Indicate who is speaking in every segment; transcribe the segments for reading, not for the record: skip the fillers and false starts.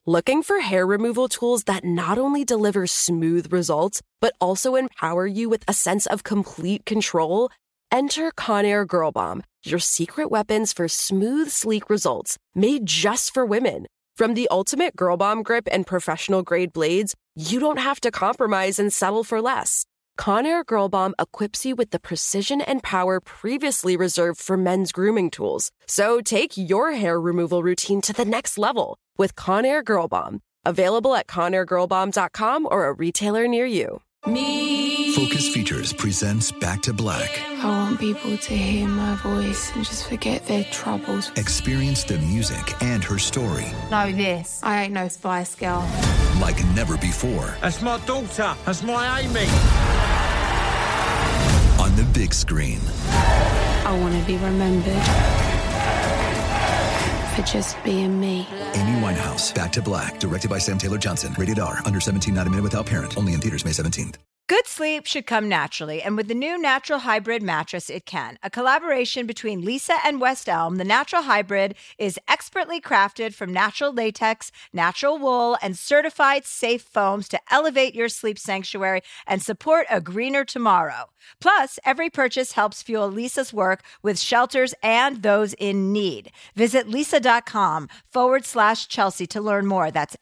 Speaker 1: Looking for hair removal tools that not only deliver smooth results, but also empower you with a sense of complete control? Enter Conair Girl Bomb, your secret weapons for smooth, sleek results, made just for women. From the ultimate Girl Bomb grip and professional-grade blades, you don't have to compromise and settle for less. Conair Girl Bomb equips you with the precision and power previously reserved for men's grooming tools. So take your hair removal routine to the next level with Conair Girl Bomb. Available at ConairGirlBomb.com or a retailer near you.
Speaker 2: Focus Features presents Back to Black.
Speaker 3: I want people to hear my voice and just forget their troubles.
Speaker 2: Experience the music and her story.
Speaker 3: Know this, I ain't no Spice Girl.
Speaker 2: Like never before.
Speaker 4: That's my daughter. That's my Amy.
Speaker 2: On the big screen.
Speaker 3: I want to be remembered for just being me.
Speaker 2: Amy Winehouse, Back to Black, directed by Sam Taylor Johnson. Rated R, under 17, not a minute without parent. Only in theaters May 17th.
Speaker 5: Good sleep should come naturally, and with the new Natural Hybrid mattress, it can. A collaboration between Lisa and West Elm, the Natural Hybrid is expertly crafted from natural latex, natural wool, and certified safe foams to elevate your sleep sanctuary and support a greener tomorrow. Plus, every purchase helps fuel Lisa's work with shelters and those in need. Visit lisa.com/Chelsea to learn more. That's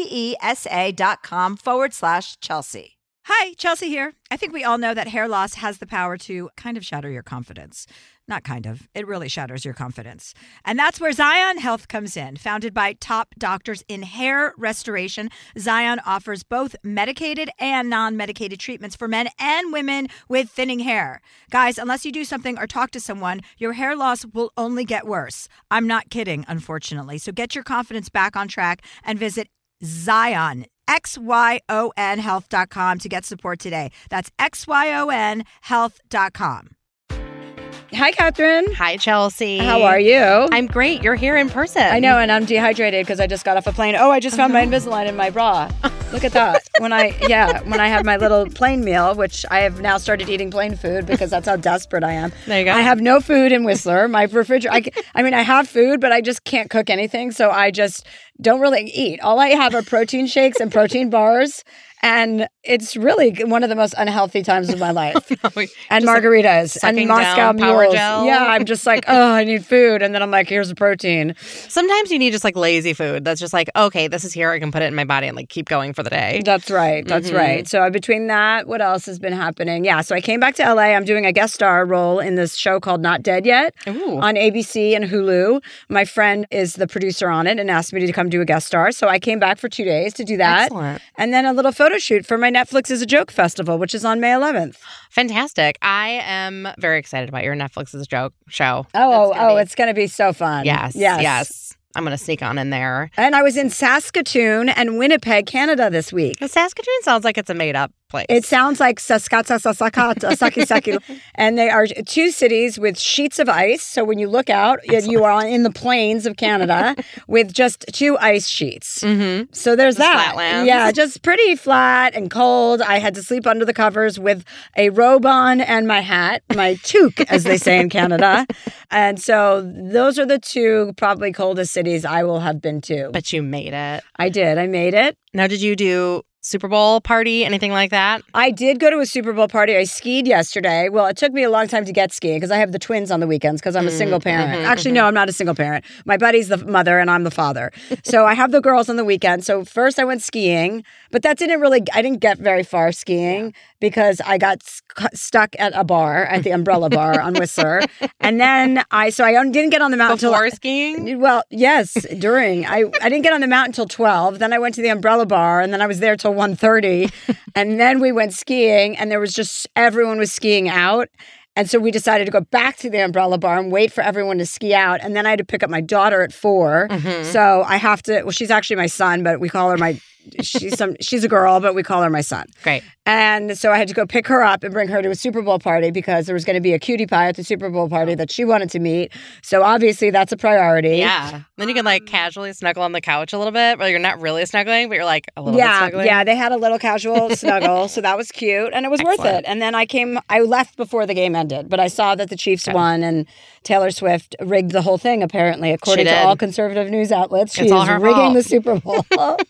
Speaker 5: LEESA.com/Chelsea. Hi, Chelsea here. I think we all know that hair loss has the power to kind of shatter your confidence. Not kind of. It really shatters your confidence. And that's where Zion Health comes in. Founded by top doctors in hair restoration, Zion offers both medicated and non-medicated treatments for men and women with thinning hair. Guys, unless you do something or talk to someone, your hair loss will only get worse. I'm not kidding, unfortunately. So get your confidence back on track and visit Zion, XYON health.com to get support today. That's XYON health.com. Hi, Catherine.
Speaker 6: Hi, Chelsea.
Speaker 5: How are you?
Speaker 6: I'm great. You're here in person.
Speaker 5: I know, and I'm dehydrated because I just got off a plane. Oh, I just found my Invisalign in my bra. Look at that. When I have my little plane meal, which I have now started eating plain food because that's how desperate I am.
Speaker 6: There you go.
Speaker 5: I have no food in Whistler. My refrigerator, I have food, but I just can't cook anything. So I just don't really eat. All I have are protein shakes and protein bars. And it's really one of the most unhealthy times of my life. And margaritas and Moscow mules. Yeah, I'm just like, oh, I need food. And then I'm like, here's a protein.
Speaker 6: Sometimes you need just like lazy food. That's just like, okay, this is here. I can put it in my body and like keep going for the day.
Speaker 5: That's right. That's right. So between that, what else has been happening? Yeah, so I came back to LA. I'm doing a guest star role in this show called Not Dead Yet on ABC and Hulu. My friend is the producer on it and asked me to come do a guest star. So I came back for 2 days to do that.
Speaker 6: Excellent.
Speaker 5: And then a little photo shoot for my Netflix is a Joke festival, which is on May 11th.
Speaker 6: Fantastic. I am very excited about your Netflix is a Joke show.
Speaker 5: It's going to be so fun.
Speaker 6: Yes. I'm going to sneak on in there.
Speaker 5: And I was in Saskatoon and Winnipeg, Canada this week.
Speaker 6: Saskatoon sounds like it's a made-up place.
Speaker 5: It sounds like Saskatchewan. And they are two cities with sheets of ice. So when you look out, you are in the plains of Canada with just two ice sheets. Mm-hmm. So there's just that.
Speaker 6: Flatlands.
Speaker 5: Yeah, just pretty flat and cold. I had to sleep under the covers with a robe on and my hat, my toque, as they say in Canada. And so those are the two probably coldest cities I will have been to.
Speaker 6: But you made it.
Speaker 5: I did. I made it.
Speaker 6: Now, did you do Super Bowl party, anything like that?
Speaker 5: I did go to a Super Bowl party. I skied yesterday. Well, it took me a long time to get skiing because I have the twins on the weekends because I'm a single parent. Actually, no, I'm not a single parent. My buddy's the mother and I'm the father. So I have the girls on the weekend. So first I went skiing, but I didn't get very far skiing because I got stuck at a bar, at the Umbrella Bar on Whistler. And then I didn't get on the mountain
Speaker 6: before skiing?
Speaker 5: Well, yes, during. I didn't get on the mountain until 12. Then I went to the Umbrella Bar and then I was there till 1:30. And then we went skiing and everyone was skiing out. And so we decided to go back to the Umbrella Bar and wait for everyone to ski out. And then I had to pick up my daughter at 4. Mm-hmm. So I have to, she's actually my son, but we call her my
Speaker 7: she's a girl, but we call her my son.
Speaker 6: Great.
Speaker 7: And so I had to go pick her up and bring her to a Super Bowl party because there was going to be a cutie pie at the Super Bowl party that she wanted to meet. So obviously that's a priority.
Speaker 6: Yeah. Then you can like casually snuggle on the couch a little bit, where you're not really snuggling, but you're like a little bit snuggling.
Speaker 7: Yeah, they had a little casual snuggle, so that was cute, and it was worth it. And then I left before the game ended, but I saw that the Chiefs won, and Taylor Swift rigged the whole thing, apparently, according to all conservative news outlets. She's rigging the Super Bowl.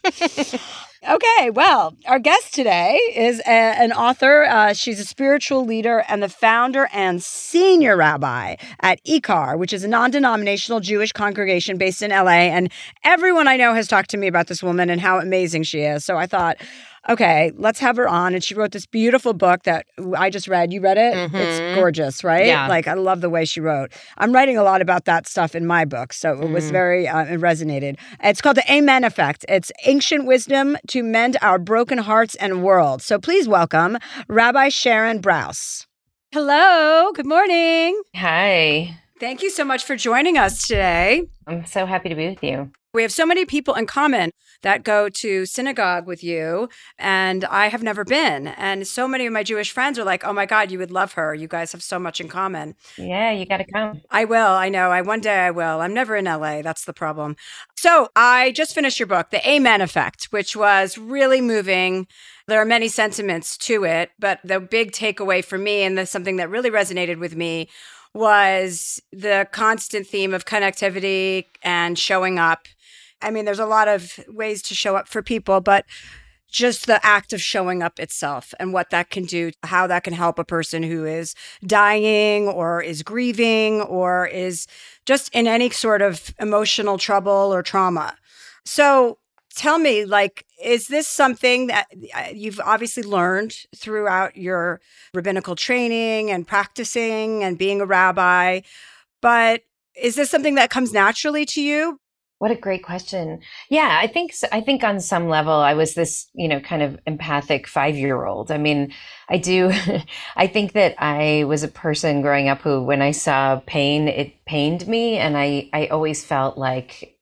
Speaker 7: Okay, well, our guest today is an author. She's a spiritual leader and the founder and senior rabbi at IKAR, which is a non-denominational Jewish congregation based in LA. And everyone I know has talked to me about this woman and how amazing she is. So I thought, okay, let's have her on. And she wrote this beautiful book that I just read. You read it? Mm-hmm. It's gorgeous, right?
Speaker 6: Yeah.
Speaker 7: Like, I love the way she wrote. I'm writing a lot about that stuff in my book. So it was very, it resonated. It's called The Amen Effect. It's ancient wisdom to mend our broken hearts and world. So please welcome Rabbi Sharon Brous. Hello. Good morning.
Speaker 8: Hi.
Speaker 7: Thank you so much for joining us today.
Speaker 8: I'm so happy to be with you.
Speaker 7: We have so many people in common that go to synagogue with you, and I have never been. And so many of my Jewish friends are like, oh my God, you would love her. You guys have so much in common.
Speaker 8: Yeah, you got to come.
Speaker 7: I will. I know. One day I will. I'm never in LA. That's the problem. So I just finished your book, The Amen Effect, which was really moving. There are many sentiments to it, but the big takeaway for me, and something that really resonated with me, was the constant theme of connectivity and showing up. I mean, there's a lot of ways to show up for people, but just the act of showing up itself and what that can do, how that can help a person who is dying or is grieving or is just in any sort of emotional trouble or trauma. So tell me, like, is this something that you've obviously learned throughout your rabbinical training and practicing and being a rabbi, but is this something that comes naturally to you?
Speaker 8: What a great question. Yeah, I think on some level I was this, kind of empathic 5-year-old. I mean, I think that I was a person growing up who, when I saw pain, it pained me. And I always felt like,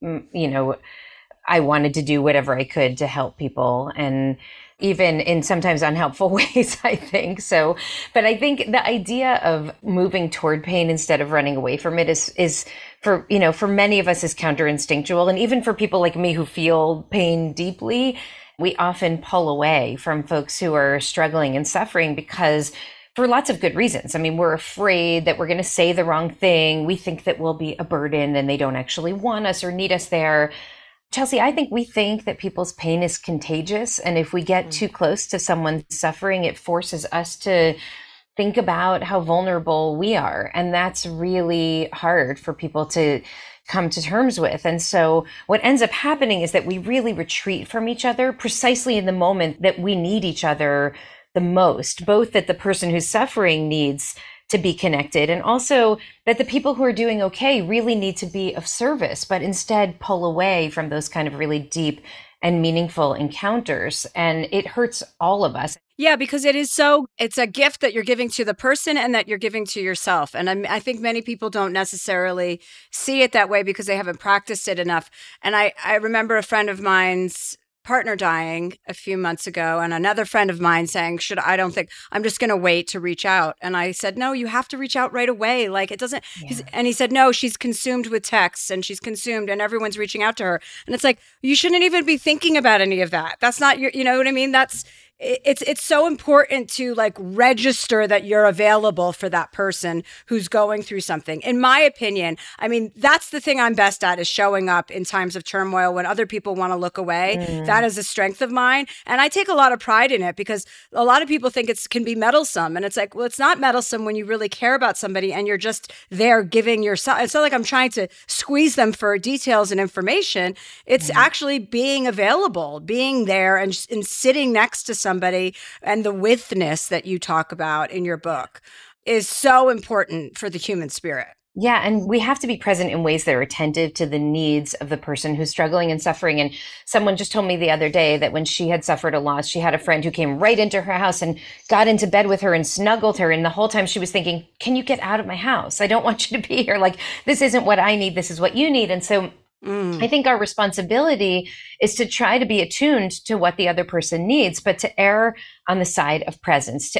Speaker 8: I wanted to do whatever I could to help people, and even in sometimes unhelpful ways, I think. So, but I think the idea of moving toward pain instead of running away from it is for many of us is counterinstinctual. And even for people like me who feel pain deeply, we often pull away from folks who are struggling and suffering because for lots of good reasons. I mean, we're afraid that we're going to say the wrong thing. We think that we'll be a burden and they don't actually want us or need us there. Chelsea, I think we think that people's pain is contagious. And if we get too close to someone's suffering, it forces us to think about how vulnerable we are. And that's really hard for people to come to terms with. And so what ends up happening is that we really retreat from each other precisely in the moment that we need each other the most, both that the person who's suffering needs to be connected, and also that the people who are doing okay really need to be of service, but instead pull away from those kind of really deep and meaningful encounters. And it hurts all of us.
Speaker 7: Yeah, because it's a gift that you're giving to the person and that you're giving to yourself. And I think many people don't necessarily see it that way because they haven't practiced it enough. And I remember a friend of mine's partner dying a few months ago, and another friend of mine saying, I'm just going to wait to reach out. And I said, no, you have to reach out right away. Like, it doesn't. Yeah. And he said, no, she's consumed with texts and she's consumed and everyone's reaching out to her. And it's like, you shouldn't even be thinking about any of that. That's not you know what I mean? It's so important to like register that you're available for that person who's going through something. In my opinion, I mean, that's the thing I'm best at, is showing up in times of turmoil when other people want to look away. That is a strength of mine. And I take a lot of pride in it because a lot of people think it can be meddlesome. And it's like, well, it's not meddlesome when you really care about somebody and you're just there giving yourself. It's not like I'm trying to squeeze them for details and information. It's actually being available, being there and sitting next to somebody. And the withness that you talk about in your book is so important for the human spirit.
Speaker 8: Yeah, and we have to be present in ways that are attentive to the needs of the person who's struggling and suffering. And someone just told me the other day that when she had suffered a loss, she had a friend who came right into her house and got into bed with her and snuggled her. And the whole time she was thinking, can you get out of my house? I don't want you to be here. Like, this isn't what I need. This is what you need. And so I think our responsibility is to try to be attuned to what the other person needs, but to err on the side of presence,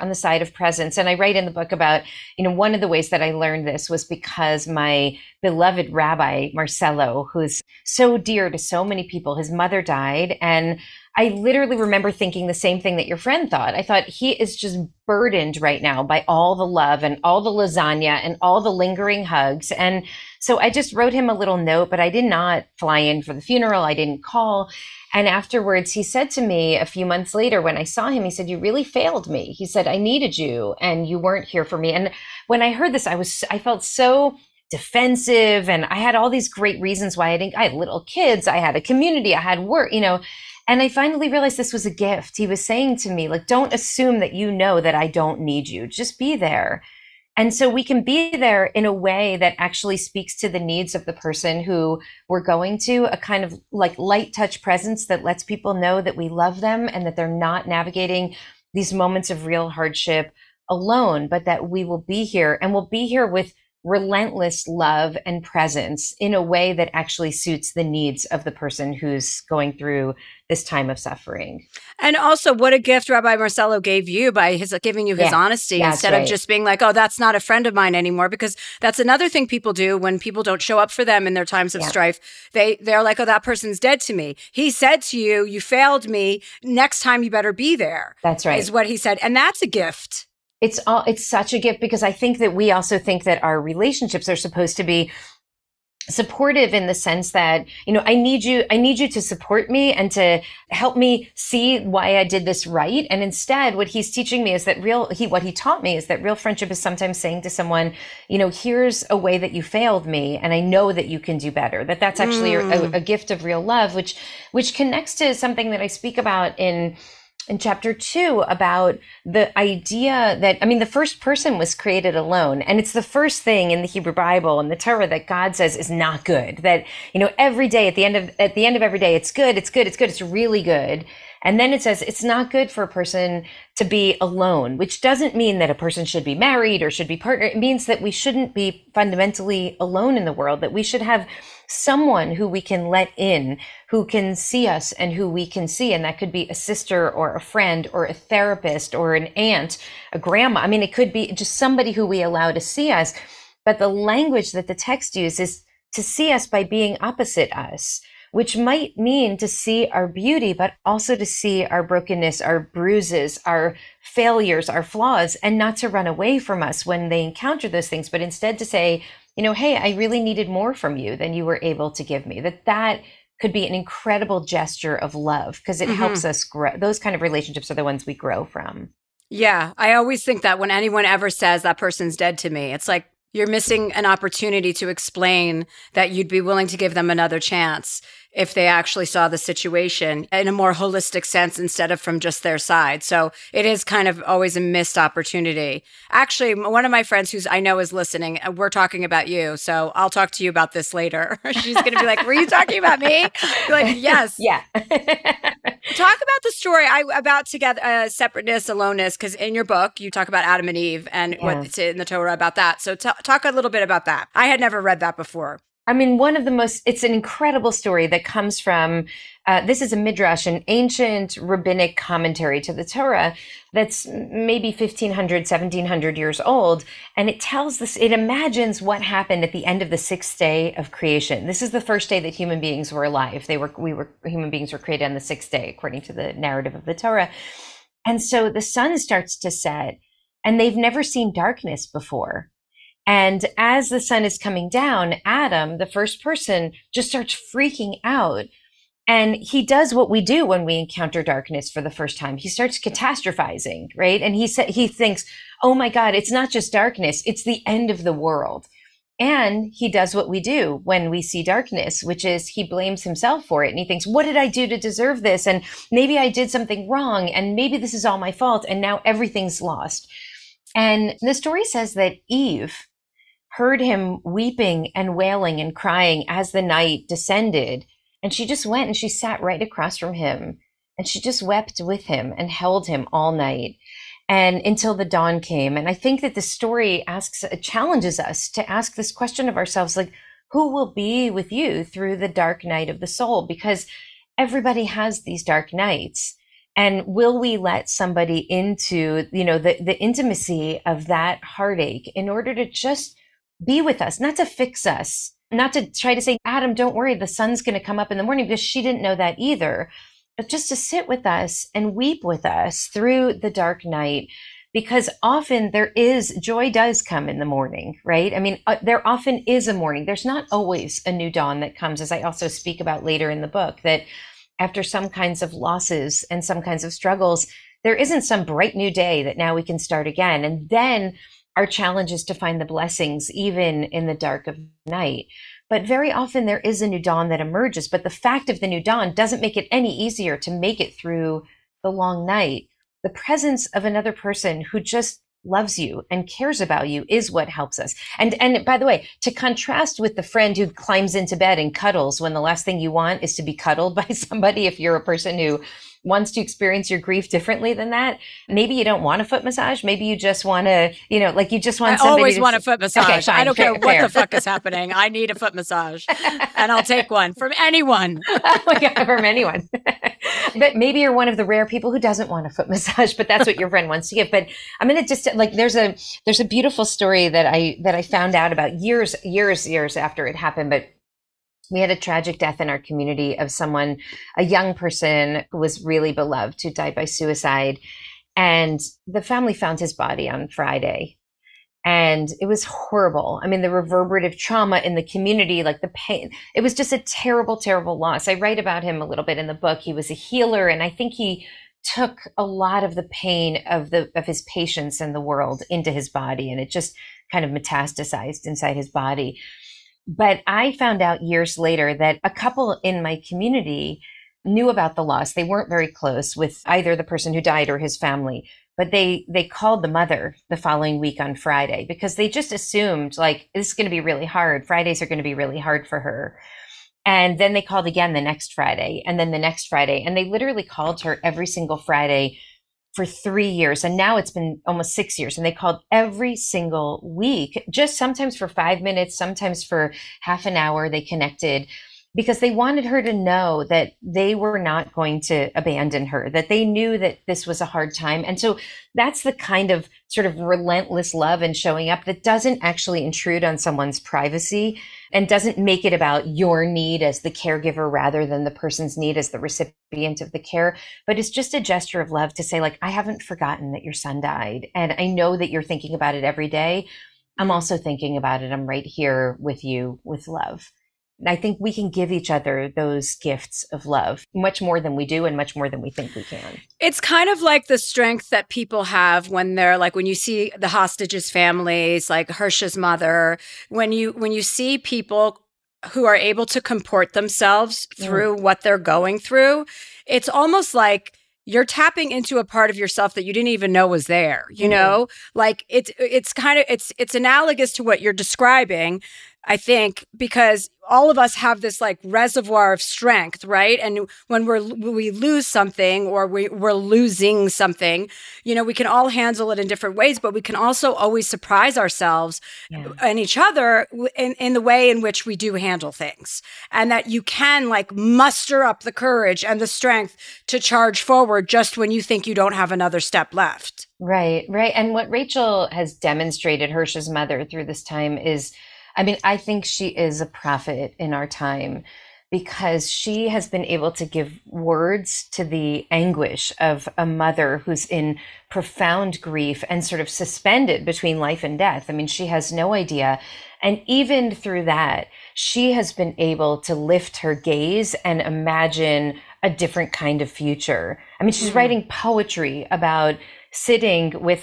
Speaker 8: And I write in the book about, one of the ways that I learned this was because my beloved rabbi, Marcelo, who's so dear to so many people, his mother died. And I literally remember thinking the same thing that your friend thought. I thought he is just burdened right now by all the love and all the lasagna and all the lingering hugs. And so I just wrote him a little note, but I did not fly in for the funeral. I didn't call. And afterwards, he said to me a few months later when I saw him, he said, "You really failed me." He said, "I needed you and you weren't here for me." And when I heard this, I felt so defensive, and I had all these great reasons why I had little kids, I had a community, I had work, and I finally realized this was a gift. He was saying to me, like, don't assume that you know that I don't need you. Just be there. And so we can be there in a way that actually speaks to the needs of the person who we're going to, a kind of like light touch presence that lets people know that we love them and that they're not navigating these moments of real hardship alone, but that we will be here, and we'll be here with relentless love and presence in a way that actually suits the needs of the person who's going through this time of suffering.
Speaker 7: And also, what a gift Rabbi Marcelo gave you by giving you his honesty instead of just being like, "Oh, that's not a friend of mine anymore." Because that's another thing people do when people don't show up for them in their times of strife. They're like, "Oh, that person's dead to me. He said to you, you failed me. Next time you better be there."
Speaker 8: That's right.
Speaker 7: Is what he said. And that's a gift.
Speaker 8: It's such a gift, because I think that we also think that our relationships are supposed to be supportive in the sense that, I need you to support me and to help me see why I did this right. And instead, what he's teaching me is that what he taught me is that real friendship is sometimes saying to someone, here's a way that you failed me, and I know that you can do better. That's actually a gift of real love, which connects to something that I speak about in chapter 2 about the idea that, the first person was created alone. And it's the first thing in the Hebrew Bible and the Torah that God says is not good. That, every day at the end of every day, it's good, it's really good. And then it says it's not good for a person to be alone, which doesn't mean that a person should be married or should be partnered. It means that we shouldn't be fundamentally alone in the world, that we should have someone who we can let in, who can see us and who we can see. And that could be a sister or a friend or a therapist or an aunt, a grandma. It could be just somebody who we allow to see us. But the language that the text uses is to see us by being opposite us, which might mean to see our beauty, but also to see our brokenness, our bruises, our failures, our flaws, and not to run away from us when they encounter those things, but instead to say, hey, I really needed more from you than you were able to give me. That could be an incredible gesture of love, because it helps us grow. Those kind of relationships are the ones we grow from.
Speaker 7: Yeah, I always think that when anyone ever says that person's dead to me, it's like you're missing an opportunity to explain that you'd be willing to give them another chance if they actually saw the situation in a more holistic sense instead of from just their side. So it is kind of always a missed opportunity. Actually, one of my friends who's I know is listening, we're talking about you. So I'll talk to you about this later. She's going to be like, were you talking about me? Be like, yes.
Speaker 8: Yeah.
Speaker 7: Talk about the story about together separateness, aloneness, because in your book, you talk about Adam and Eve and what's in the Torah about that. So talk a little bit about that. I had never read that before.
Speaker 8: It's an incredible story that comes from, this is a midrash, an ancient rabbinic commentary to the Torah that's maybe 1,500, 1,700 years old. And it tells this, it imagines what happened at the end of the sixth day of creation. This is the first day that human beings were alive. Human beings were created on the sixth day, according to the narrative of the Torah. And so the sun starts to set, and they've never seen darkness before. And as the sun is coming down, Adam, the first person, just starts freaking out. And he does what we do when we encounter darkness for the first time. He starts catastrophizing, right? And he thinks, oh my God, it's not just darkness, it's the end of the world. And he does what we do when we see darkness, which is he blames himself for it. And he thinks, what did I do to deserve this? And maybe I did something wrong, and maybe this is all my fault, and now everything's lost. And the story says that Eve heard him weeping and wailing and crying as the night descended. And she just went and she sat right across from him. And she just wept with him and held him all night and until the dawn came. And I think that the story challenges us to ask this question of ourselves, like, who will be with you through the dark night of the soul, because everybody has these dark nights. And will we let somebody into, the intimacy of that heartache in order to just be with us, not to fix us, not to try to say, Adam, don't worry, the sun's going to come up in the morning, because she didn't know that either, but just to sit with us and weep with us through the dark night. Because often joy does come in the morning, right? I mean, there often is a morning. There's not always a new dawn that comes, as I also speak about later in the book, that after some kinds of losses and some kinds of struggles, there isn't some bright new day that now we can start again. And then our challenge is to find the blessings even in the dark of night. But very often there is a new dawn that emerges. But the fact of the new dawn doesn't make it any easier to make it through the long night. The presence of another person who just loves you and cares about you is what helps us. And by the way, to contrast with the friend who climbs into bed and cuddles when the last thing you want is to be cuddled by somebody, if you're a person who wants to experience your grief differently than that, maybe you don't want a foot massage. Maybe you just want to, you just want somebody.
Speaker 7: I always want a foot massage.
Speaker 8: Okay, fine,
Speaker 7: I don't care
Speaker 8: fair.
Speaker 7: what the fuck is happening. I need a foot massage, and I'll take one from anyone.
Speaker 8: Oh my God, from anyone. But maybe you're one of the rare people who doesn't want a foot massage, but that's what your friend wants to give. But I'm going to just there's a beautiful story that I found out about years after it happened, but we had a tragic death in our community of someone, a young person who was really beloved, who died by suicide. And the family found his body on Friday. And it was horrible. I mean, the reverberative trauma in the community, like the pain, it was just a terrible, terrible loss. I write about him a little bit in the book. He was a healer. And I think he took a lot of the pain of his patients in the world into his body. And it just kind of metastasized inside his body. But I found out years later that a couple in my community knew about the loss. They weren't very close with either the person who died or his family, but they called the mother the following week on Friday because they just assumed like, this is going to be really hard. Fridays are going to be really hard for her. And then they called again the next Friday and then the next Friday. And they literally called her every single Friday for 3 years. And now it's been almost 6 years. And they called every single week, just sometimes for 5 minutes, sometimes for half an hour. They connected because they wanted her to know that they were not going to abandon her, that they knew that this was a hard time. And so that's the kind of sort of relentless love and showing up that doesn't actually intrude on someone's privacy and doesn't make it about your need as the caregiver rather than the person's need as the recipient of the care. But it's just a gesture of love to say, like, I haven't forgotten that your son died. And I know that you're thinking about it every day. I'm also thinking about it. I'm right here with you with love. And I think we can give each other those gifts of love much more than we do and much more than we think we can.
Speaker 7: It's kind of like the strength that people have when they're like, when you see the hostages' families, like Hirsch's mother, when you see people who are able to comport themselves through what they're going through, it's almost like you're tapping into a part of yourself that you didn't even know was there, you know? Like it's kind of, it's analogous to what you're describing, I think, because all of us have this like reservoir of strength, right? And when we lose something or we're losing something, you know, we can all handle it in different ways, but we can also always surprise ourselves and each other in the way in which we do handle things. And that you can like muster up the courage and the strength to charge forward just when you think you don't have another step left.
Speaker 8: Right, right. And what Rachel has demonstrated, Hirsch's mother, through this time is, I mean, I think she is a prophet in our time because she has been able to give words to the anguish of a mother who's in profound grief and sort of suspended between life and death. I mean, she has no idea. And even through that, she has been able to lift her gaze and imagine a different kind of future. I mean, she's writing poetry about sitting with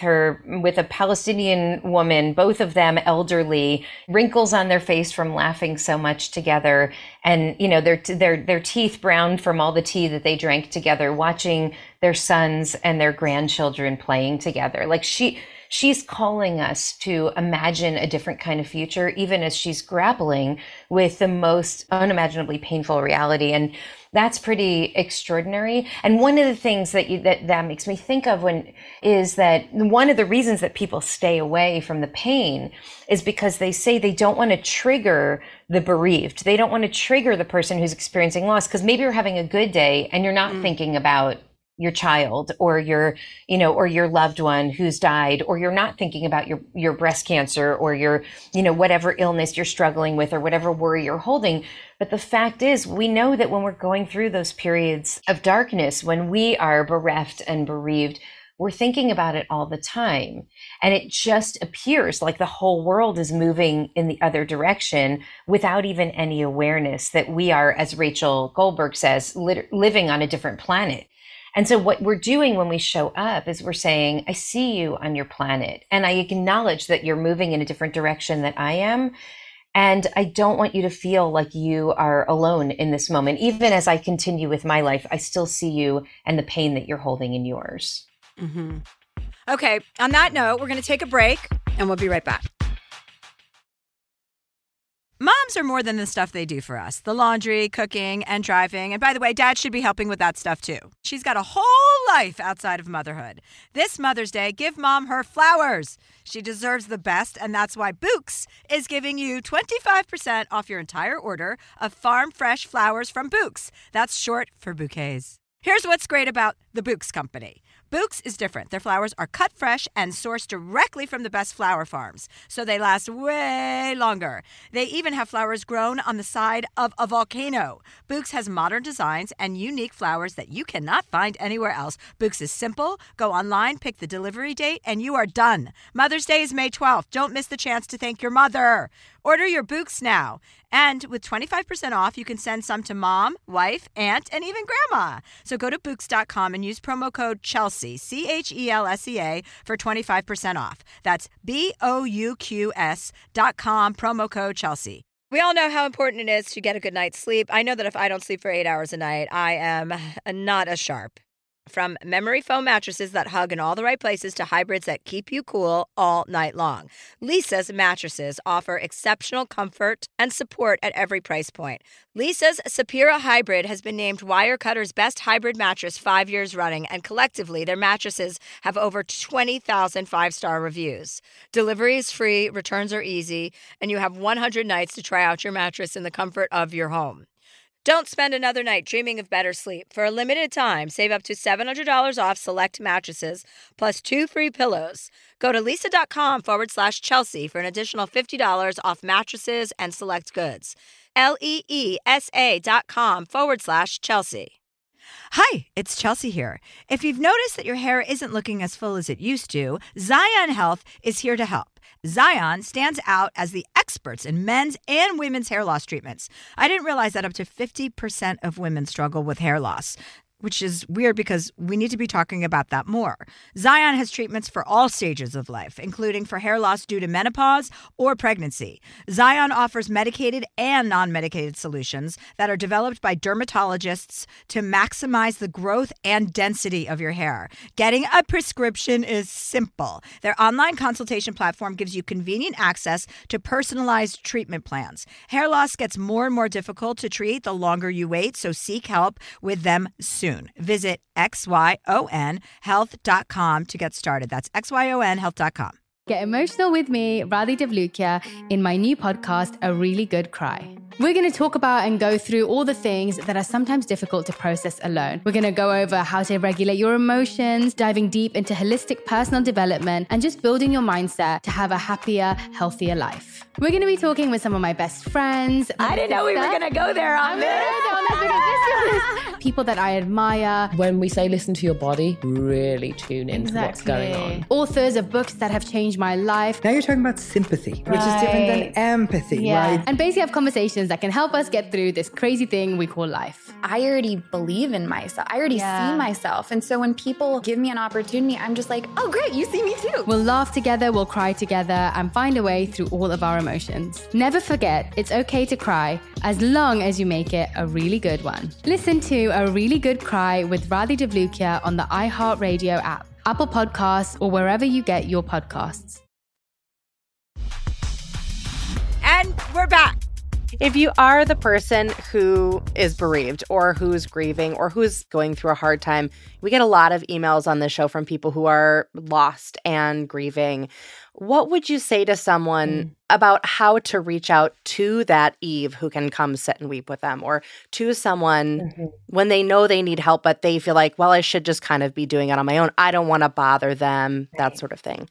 Speaker 8: a Palestinian woman, both of them elderly, wrinkles on their face from laughing so much together, and you know their teeth browned from all the tea that they drank together, watching their sons and their grandchildren playing together. Like she's calling us to imagine a different kind of future, even as she's grappling with the most unimaginably painful reality. And That's pretty extraordinary. And one of the things that makes me think of is that one of the reasons that people stay away from the pain is because they say they don't want to trigger the bereaved. They don't want to trigger the person who's experiencing loss, because maybe you're having a good day and you're not thinking about your child or your loved one who's died, or you're not thinking about your breast cancer or your, whatever illness you're struggling with or whatever worry you're holding. But the fact is, we know that when we're going through those periods of darkness, when we are bereft and bereaved, we're thinking about it all the time. And it just appears like the whole world is moving in the other direction without even any awareness that we are, as Rachel Goldberg says, living on a different planet. And so what we're doing when we show up is we're saying, I see you on your planet, and I acknowledge that you're moving in a different direction than I am. And I don't want you to feel like you are alone in this moment. Even as I continue with my life, I still see you and the pain that you're holding in yours.
Speaker 7: Mm-hmm. Okay, on that note, we're going to take a break and we'll be right back.
Speaker 5: Moms are more than the stuff they do for us. The laundry, cooking, and driving. And by the way, Dad should be helping with that stuff too. She's got a whole life outside of motherhood. This Mother's Day, give Mom her flowers. She deserves the best, and that's why Bouqs is giving you 25% off your entire order of farm fresh flowers from Bouqs. That's short for bouquets. Here's what's great about the Bouqs company. Bouqs is different. Their flowers are cut fresh and sourced directly from the best flower farms, so they last way longer. They even have flowers grown on the side of a volcano. Bouqs has modern designs and unique flowers that you cannot find anywhere else. Bouqs is simple. Go online, pick the delivery date, and you are done. Mother's Day is May 12th. Don't miss the chance to thank your mother. Order your Bouqs now. And with 25% off, you can send some to mom, wife, aunt, and even grandma. So go to Bouqs.com and use promo code Chelsea, CHELSEA, for 25% off. That's BOUQS.com, promo code Chelsea.
Speaker 7: We all know how important it is to get a good night's sleep. I know that if I don't sleep for 8 hours a night, I am not as sharp. From memory foam mattresses that hug in all the right places to hybrids that keep you cool all night long, Leesa's mattresses offer exceptional comfort and support at every price point. Leesa's Sapira Hybrid has been named Wirecutter's best hybrid mattress 5 years running, and collectively their mattresses have over 20,000 five-star reviews. Delivery is free, returns are easy, and you have 100 nights to try out your mattress in the comfort of your home. Don't spend another night dreaming of better sleep. For a limited time, save up to $700 off select mattresses, plus 2 free pillows. Go to Leesa.com/Chelsea for an additional $50 off mattresses and select goods. LEESA.com/Chelsea.
Speaker 5: Hi, it's Chelsea here. If you've noticed that your hair isn't looking as full as it used to, Zion Health is here to help. Zion stands out as the experts in men's and women's hair loss treatments. I didn't realize that up to 50% of women struggle with hair loss, which is weird because we need to be talking about that more. Zion has treatments for all stages of life, including for hair loss due to menopause or pregnancy. Zion offers medicated and non-medicated solutions that are developed by dermatologists to maximize the growth and density of your hair. Getting a prescription is simple. Their online consultation platform gives you convenient access to personalized treatment plans. Hair loss gets more and more difficult to treat the longer you wait, so seek help with them soon. Visit XYONhealth.com to get started. That's XYONhealth.com.
Speaker 9: Get emotional with me, Radhi Devlukia, in my new podcast, A Really Good Cry. We're going to talk about and go through all the things that are sometimes difficult to process alone. We're going to go over how to regulate your emotions, diving deep into holistic personal development, and just building your mindset to have a happier, healthier life. We're going to be talking with some of my best friends.
Speaker 7: I didn't know we were going to go there on this.
Speaker 9: People that I admire.
Speaker 10: When we say listen to your body, really tune into what's going on.
Speaker 9: Authors of books that have changed my life.
Speaker 11: Now you're talking about sympathy, which is different than empathy, right?
Speaker 9: And basically have conversations that can help us get through this crazy thing we call life.
Speaker 12: I already believe in myself. I already see myself. And so when people give me an opportunity, I'm just like, oh, great, you see me too.
Speaker 9: We'll laugh together, we'll cry together, and find a way through all of our emotions. Never forget, it's okay to cry as long as you make it a really good one. Listen to A Really Good Cry with Radhi Devlukia on the iHeartRadio app, Apple Podcasts, or wherever you get your podcasts.
Speaker 5: And we're back.
Speaker 6: If you are the person who is bereaved or who's grieving or who's going through a hard time, we get a lot of emails on this show from people who are lost and grieving. What would you say to someone about how to reach out to that Eve who can come sit and weep with them, or to someone when they know they need help, but they feel like, well, I should just kind of be doing it on my own. I don't want to bother them, that sort of thing.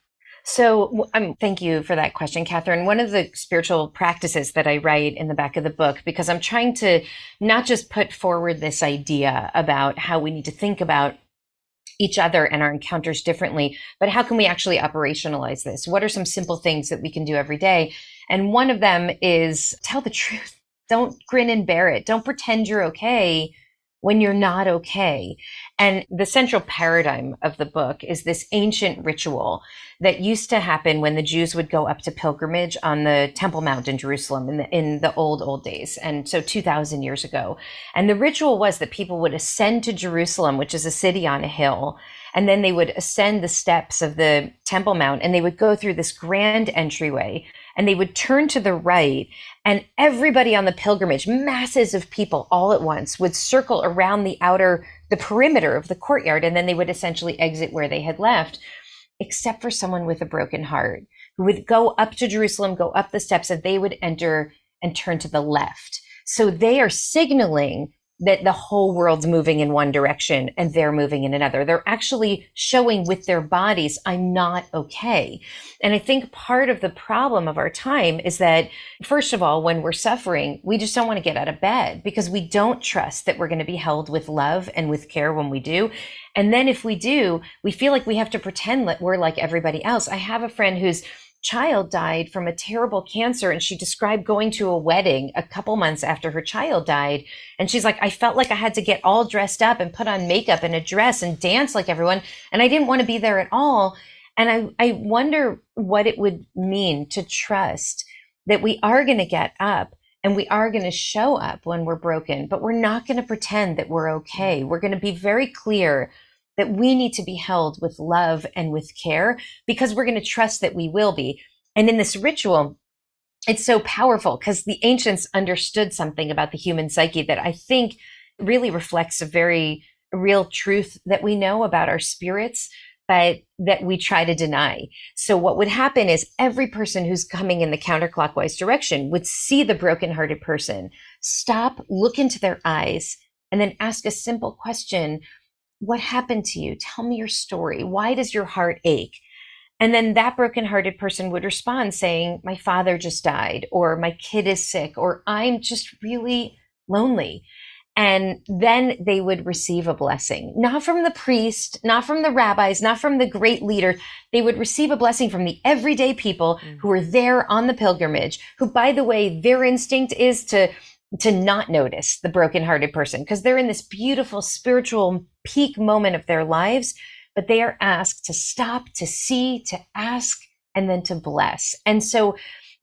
Speaker 8: So thank you for that question, Catherine. One of the spiritual practices that I write in the back of the book, because I'm trying to not just put forward this idea about how we need to think about each other and our encounters differently, but how can we actually operationalize this? What are some simple things that we can do every day? And one of them is tell the truth. Don't grin and bear it. Don't pretend you're okay when you're not okay. And the central paradigm of the book is this ancient ritual that used to happen when the Jews would go up to pilgrimage on the Temple Mount in Jerusalem in the old days. And so 2,000 years ago. And the ritual was that people would ascend to Jerusalem, which is a city on a hill. And then they would ascend the steps of the Temple Mount and they would go through this grand entryway and they would turn to the right, and everybody on the pilgrimage, masses of people all at once, would circle around the perimeter of the courtyard, and then they would essentially exit where they had left, except for someone with a broken heart who would go up to Jerusalem, go up the steps, and they would enter and turn to the left. So they are signaling that the whole world's moving in one direction and they're moving in another. They're actually showing with their bodies, I'm not okay. And I think part of the problem of our time is that, first of all, when we're suffering, we just don't want to get out of bed because we don't trust that we're going to be held with love and with care when we do. And then if we do, we feel like we have to pretend that we're like everybody else. I have a friend whose child died from a terrible cancer, and she described going to a wedding a couple months after her child died, and she's like, I felt like I had to get all dressed up and put on makeup and a dress and dance like everyone, and I didn't want to be there at all. And I wonder what it would mean to trust that we are going to get up and we are going to show up when we're broken, but we're not going to pretend that we're okay. We're going to be very clear that we need to be held with love and with care because we're going to trust that we will be. And in this ritual, it's so powerful because the ancients understood something about the human psyche that I think really reflects a very real truth that we know about our spirits, but that we try to deny. So what would happen is every person who's coming in the counterclockwise direction would see the brokenhearted person, stop, look into their eyes, and then ask a simple question. What happened to you? Tell me your story. Why does your heart ache? And then that brokenhearted person would respond saying, my father just died, or my kid is sick, or I'm just really lonely. And then they would receive a blessing, not from the priest, not from the rabbis, not from the great leader. They would receive a blessing from the everyday people who were there on the pilgrimage, who, by the way, their instinct is to not notice the brokenhearted person because they're in this beautiful spiritual peak moment of their lives, but they are asked to stop, to see, to ask, and then to bless. And so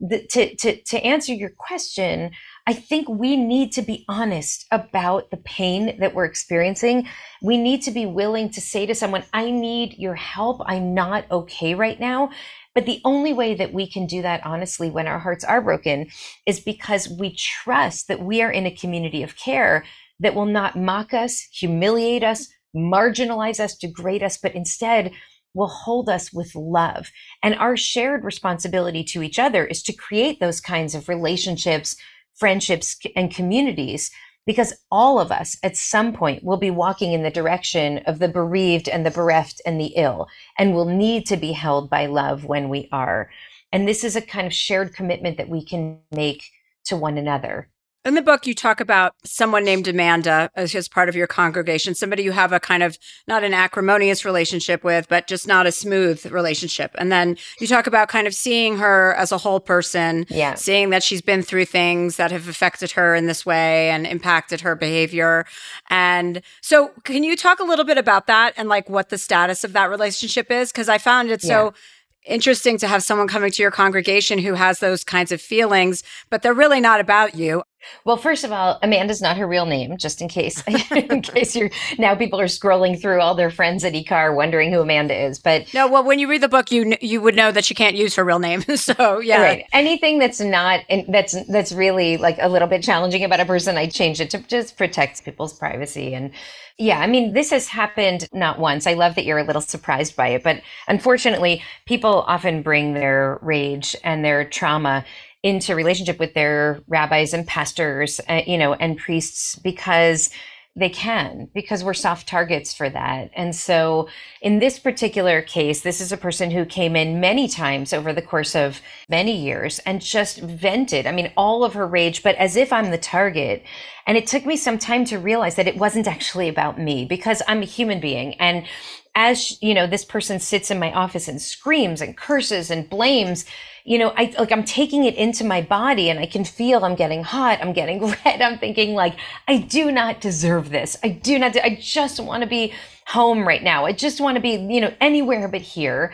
Speaker 8: to answer your question, I think we need to be honest about the pain that we're experiencing. We need to be willing to say to someone, I need your help. I'm not okay right now. But the only way that we can do that honestly when our hearts are broken is because we trust that we are in a community of care that will not mock us, humiliate us, marginalize us, degrade us, but instead will hold us with love. And our shared responsibility to each other is to create those kinds of relationships, friendships, and communities, because all of us at some point will be walking in the direction of the bereaved and the bereft and the ill, and will need to be held by love when we are. And this is a kind of shared commitment that we can make to one another.
Speaker 7: In the book, you talk about someone named Amanda as part of your congregation, somebody you have a kind of not an acrimonious relationship with, but just not a smooth relationship. And then you talk about kind of seeing her as a whole person, seeing that she's been through things that have affected her in this way and impacted her behavior. And so can you talk a little bit about that and like what the status of that relationship is? Because I found it so interesting to have someone coming to your congregation who has those kinds of feelings, but they're really not about you.
Speaker 8: Well, first of all, Amanda's not her real name, just in case, you're now people are scrolling through all their friends at eCar wondering who Amanda is. But
Speaker 7: no, well, when you read the book, you would know that she can't use her real name. So yeah,
Speaker 8: right. Anything that's not that's really like a little bit challenging about a person, I change it to just protect people's privacy. And yeah, I mean, this has happened not once. I love that you're a little surprised by it, but unfortunately, people often bring their rage and their trauma into relationship with their rabbis and pastors, and priests because we're soft targets for that. And so in this particular case, this is a person who came in many times over the course of many years and just vented, all of her rage, but as if I'm the target. And it took me some time to realize that it wasn't actually about me, because I'm a human being. And as, this person sits in my office and screams and curses and blames, I'm taking it into my body, and I can feel I'm getting hot. I'm getting red. I'm thinking I do not deserve this. I just want to be home right now. I just want to be, anywhere but here.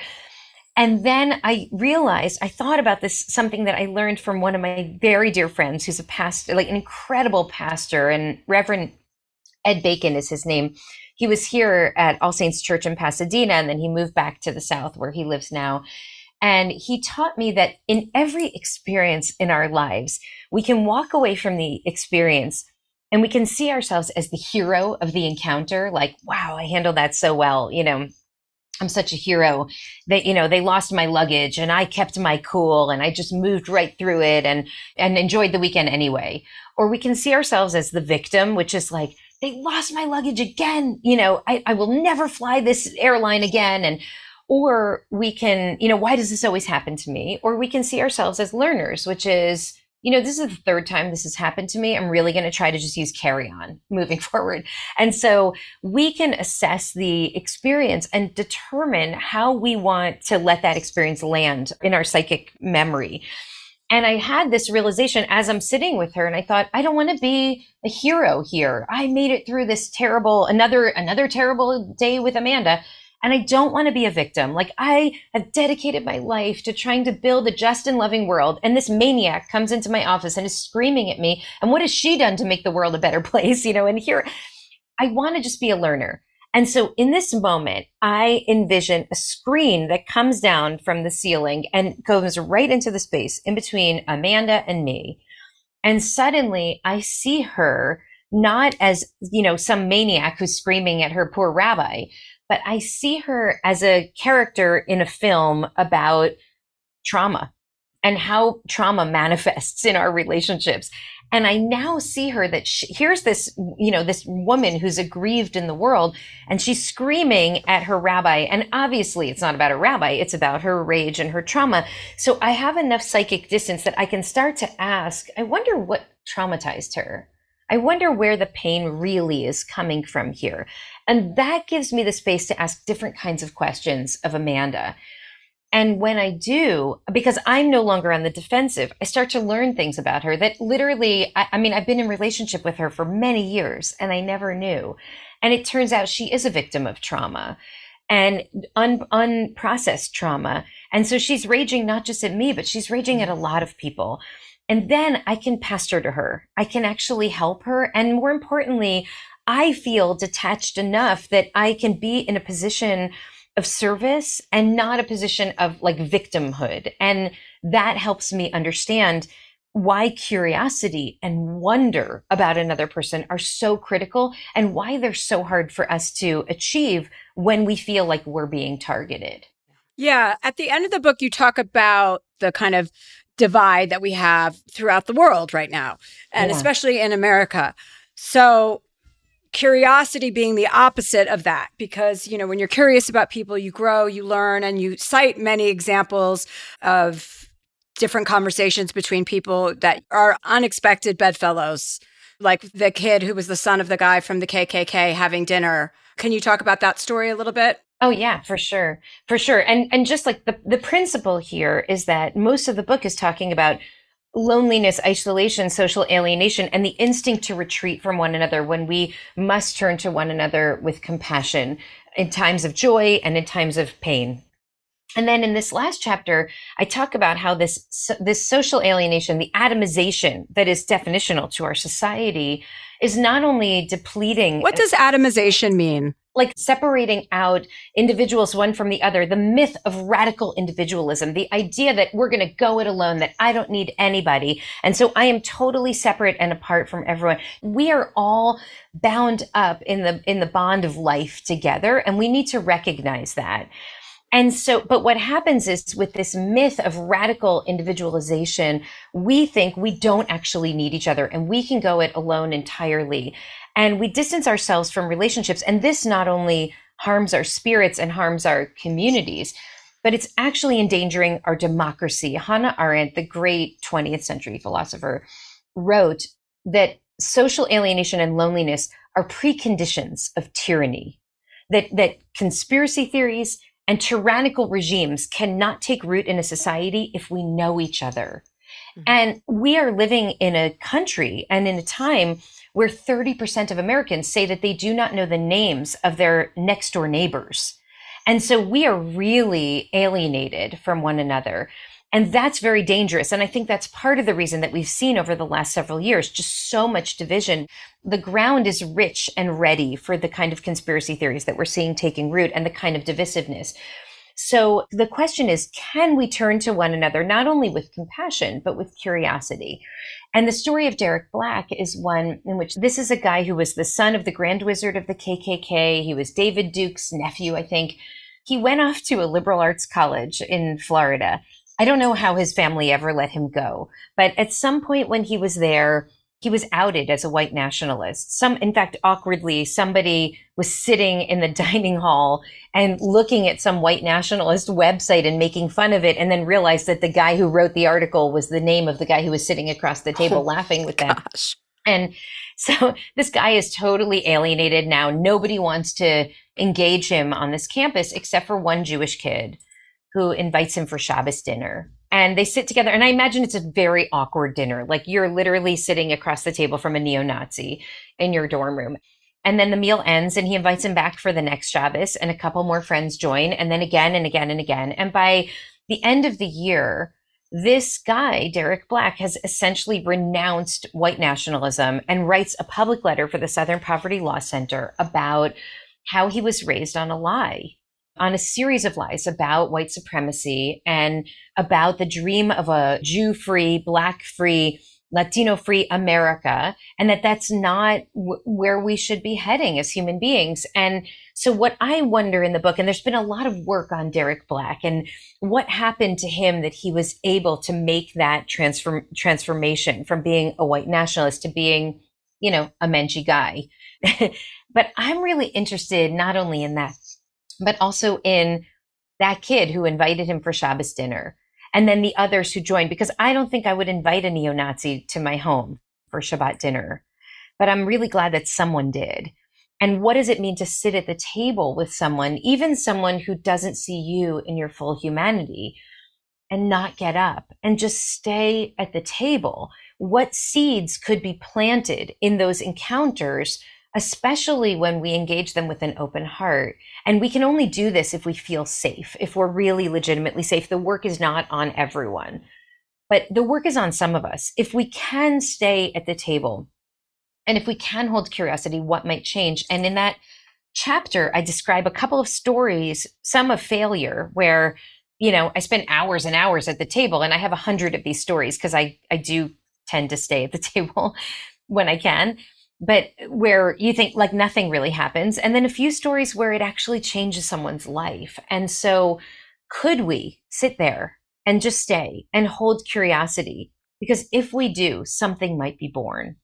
Speaker 8: And then I realized, I thought about this, something that I learned from one of my very dear friends who's a pastor, an incredible pastor, and Reverend Ed Bacon is his name. He was here at All Saints Church in Pasadena, and then he moved back to the South where he lives now. And he taught me that in every experience in our lives, we can walk away from the experience and we can see ourselves as the hero of the encounter. Wow, I handled that so well. I'm such a hero that, they lost my luggage and I kept my cool and I just moved right through it and enjoyed the weekend anyway. Or we can see ourselves as the victim, which is they lost my luggage again. I will never fly this airline again. Or we can, why does this always happen to me? Or we can see ourselves as learners, which is, this is the third time this has happened to me. I'm really going to try to just use carry on moving forward. And so we can assess the experience and determine how we want to let that experience land in our psychic memory. And I had this realization as I'm sitting with her, and I thought, I don't want to be a hero here. I made it through this another terrible day with Amanda. And I don't want to be a victim. I have dedicated my life to trying to build a just and loving world. And this maniac comes into my office and is screaming at me. And what has she done to make the world a better place? And here I want to just be a learner. And so in this moment, I envision a screen that comes down from the ceiling and goes right into the space in between Amanda and me. And suddenly I see her not as, some maniac who's screaming at her poor rabbi, but I see her as a character in a film about trauma and how trauma manifests in our relationships. And I now see her that here's this, this woman who's aggrieved in the world, and she's screaming at her rabbi. And obviously it's not about a rabbi. It's about her rage and her trauma. So I have enough psychic distance that I can start to ask, I wonder what traumatized her. I wonder where the pain really is coming from here. And that gives me the space to ask different kinds of questions of Amanda. And when I do, because I'm no longer on the defensive, I start to learn things about her that literally, I've been in relationship with her for many years and I never knew. And it turns out she is a victim of trauma and unprocessed trauma. And so she's raging not just at me, but she's raging at a lot of people. And then I can pastor to her. I can actually help her. And more importantly, I feel detached enough that I can be in a position of service and not a position of victimhood. And that helps me understand why curiosity and wonder about another person are so critical and why they're so hard for us to achieve when we feel like we're being targeted.
Speaker 7: Yeah. At the end of the book, you talk about the kind of divide that we have throughout the world right now, and especially in America. So curiosity being the opposite of that, because, when you're curious about people, you grow, you learn, and you cite many examples of different conversations between people that are unexpected bedfellows, like the kid who was the son of the guy from the KKK having dinner. Can you talk about that story a little bit?
Speaker 8: Oh yeah, for sure. For sure. And just the principle here is that most of the book is talking about loneliness, isolation, social alienation, and the instinct to retreat from one another when we must turn to one another with compassion in times of joy and in times of pain. And then in this last chapter, I talk about how this social alienation, the atomization that is definitional to our society, is not only depleting.
Speaker 7: What does atomization mean?
Speaker 8: Like separating out individuals one from the other, the myth of radical individualism, the idea that we're going to go it alone, that I don't need anybody. And so I am totally separate and apart from everyone. We are all bound up in the bond of life together, and we need to recognize that. And so, but what happens is with this myth of radical individualization, we think we don't actually need each other and we can go it alone entirely. And we distance ourselves from relationships. And this not only harms our spirits and harms our communities, but it's actually endangering our democracy. Hannah Arendt, the great 20th century philosopher, wrote that social alienation and loneliness are preconditions of tyranny, that conspiracy theories and tyrannical regimes cannot take root in a society if we know each other. Mm-hmm. And we are living in a country and in a time where 30% of Americans say that they do not know the names of their next door neighbors. And so we are really alienated from one another. And that's very dangerous. And I think that's part of the reason that we've seen over the last several years, just so much division. The ground is rich and ready for the kind of conspiracy theories that we're seeing taking root and the kind of divisiveness. So the question is, can we turn to one another, not only with compassion, but with curiosity? And the story of Derek Black is one in which this is a guy who was the son of the Grand Wizard of the KKK. He was David Duke's nephew, I think. He went off to a liberal arts college in Florida. I don't know how his family ever let him go, but at some point when he was there, he was outed as a white nationalist. In fact, awkwardly, somebody was sitting in the dining hall and looking at some white nationalist website and making fun of it, and then realized that the guy who wrote the article was the name of the guy who was sitting across the table laughing with them. And so this guy is totally alienated now. Nobody wants to engage him on this campus except for one Jewish kid who invites him for Shabbos dinner. And they sit together, and I imagine it's a very awkward dinner. Like you're literally sitting across the table from a neo-Nazi in your dorm room. And then the meal ends and he invites him back for the next Shabbos, and a couple more friends join, and then again and again and again. And by the end of the year, this guy, Derek Black, has essentially renounced white nationalism and writes a public letter for the Southern Poverty Law Center about how he was raised on a lie, on a series of lies about white supremacy and about the dream of a Jew-free, Black-free, Latino-free America, and that's not where we should be heading as human beings. And so what I wonder in the book, and there's been a lot of work on Derek Black and what happened to him that he was able to make that transformation from being a white nationalist to being, a Menschy guy. But I'm really interested not only in that, but also in that kid who invited him for Shabbos dinner, and then the others who joined, because I don't think I would invite a neo-Nazi to my home for Shabbat dinner, but I'm really glad that someone did. And what does it mean to sit at the table with someone, even someone who doesn't see you in your full humanity, and not get up and just stay at the table? What seeds could be planted in those encounters, especially when we engage them with an open heart? And we can only do this if we feel safe, if we're really legitimately safe. The work is not on everyone, but the work is on some of us. If we can stay at the table and if we can hold curiosity, what might change? And in that chapter, I describe a couple of stories, some of failure, where, I spent hours and hours at the table, and I have 100 of these stories because I do tend to stay at the table when I can. But where you think like nothing really happens. And then a few stories where it actually changes someone's life. And so could we sit there and just stay and hold curiosity? Because if we do, something might be born.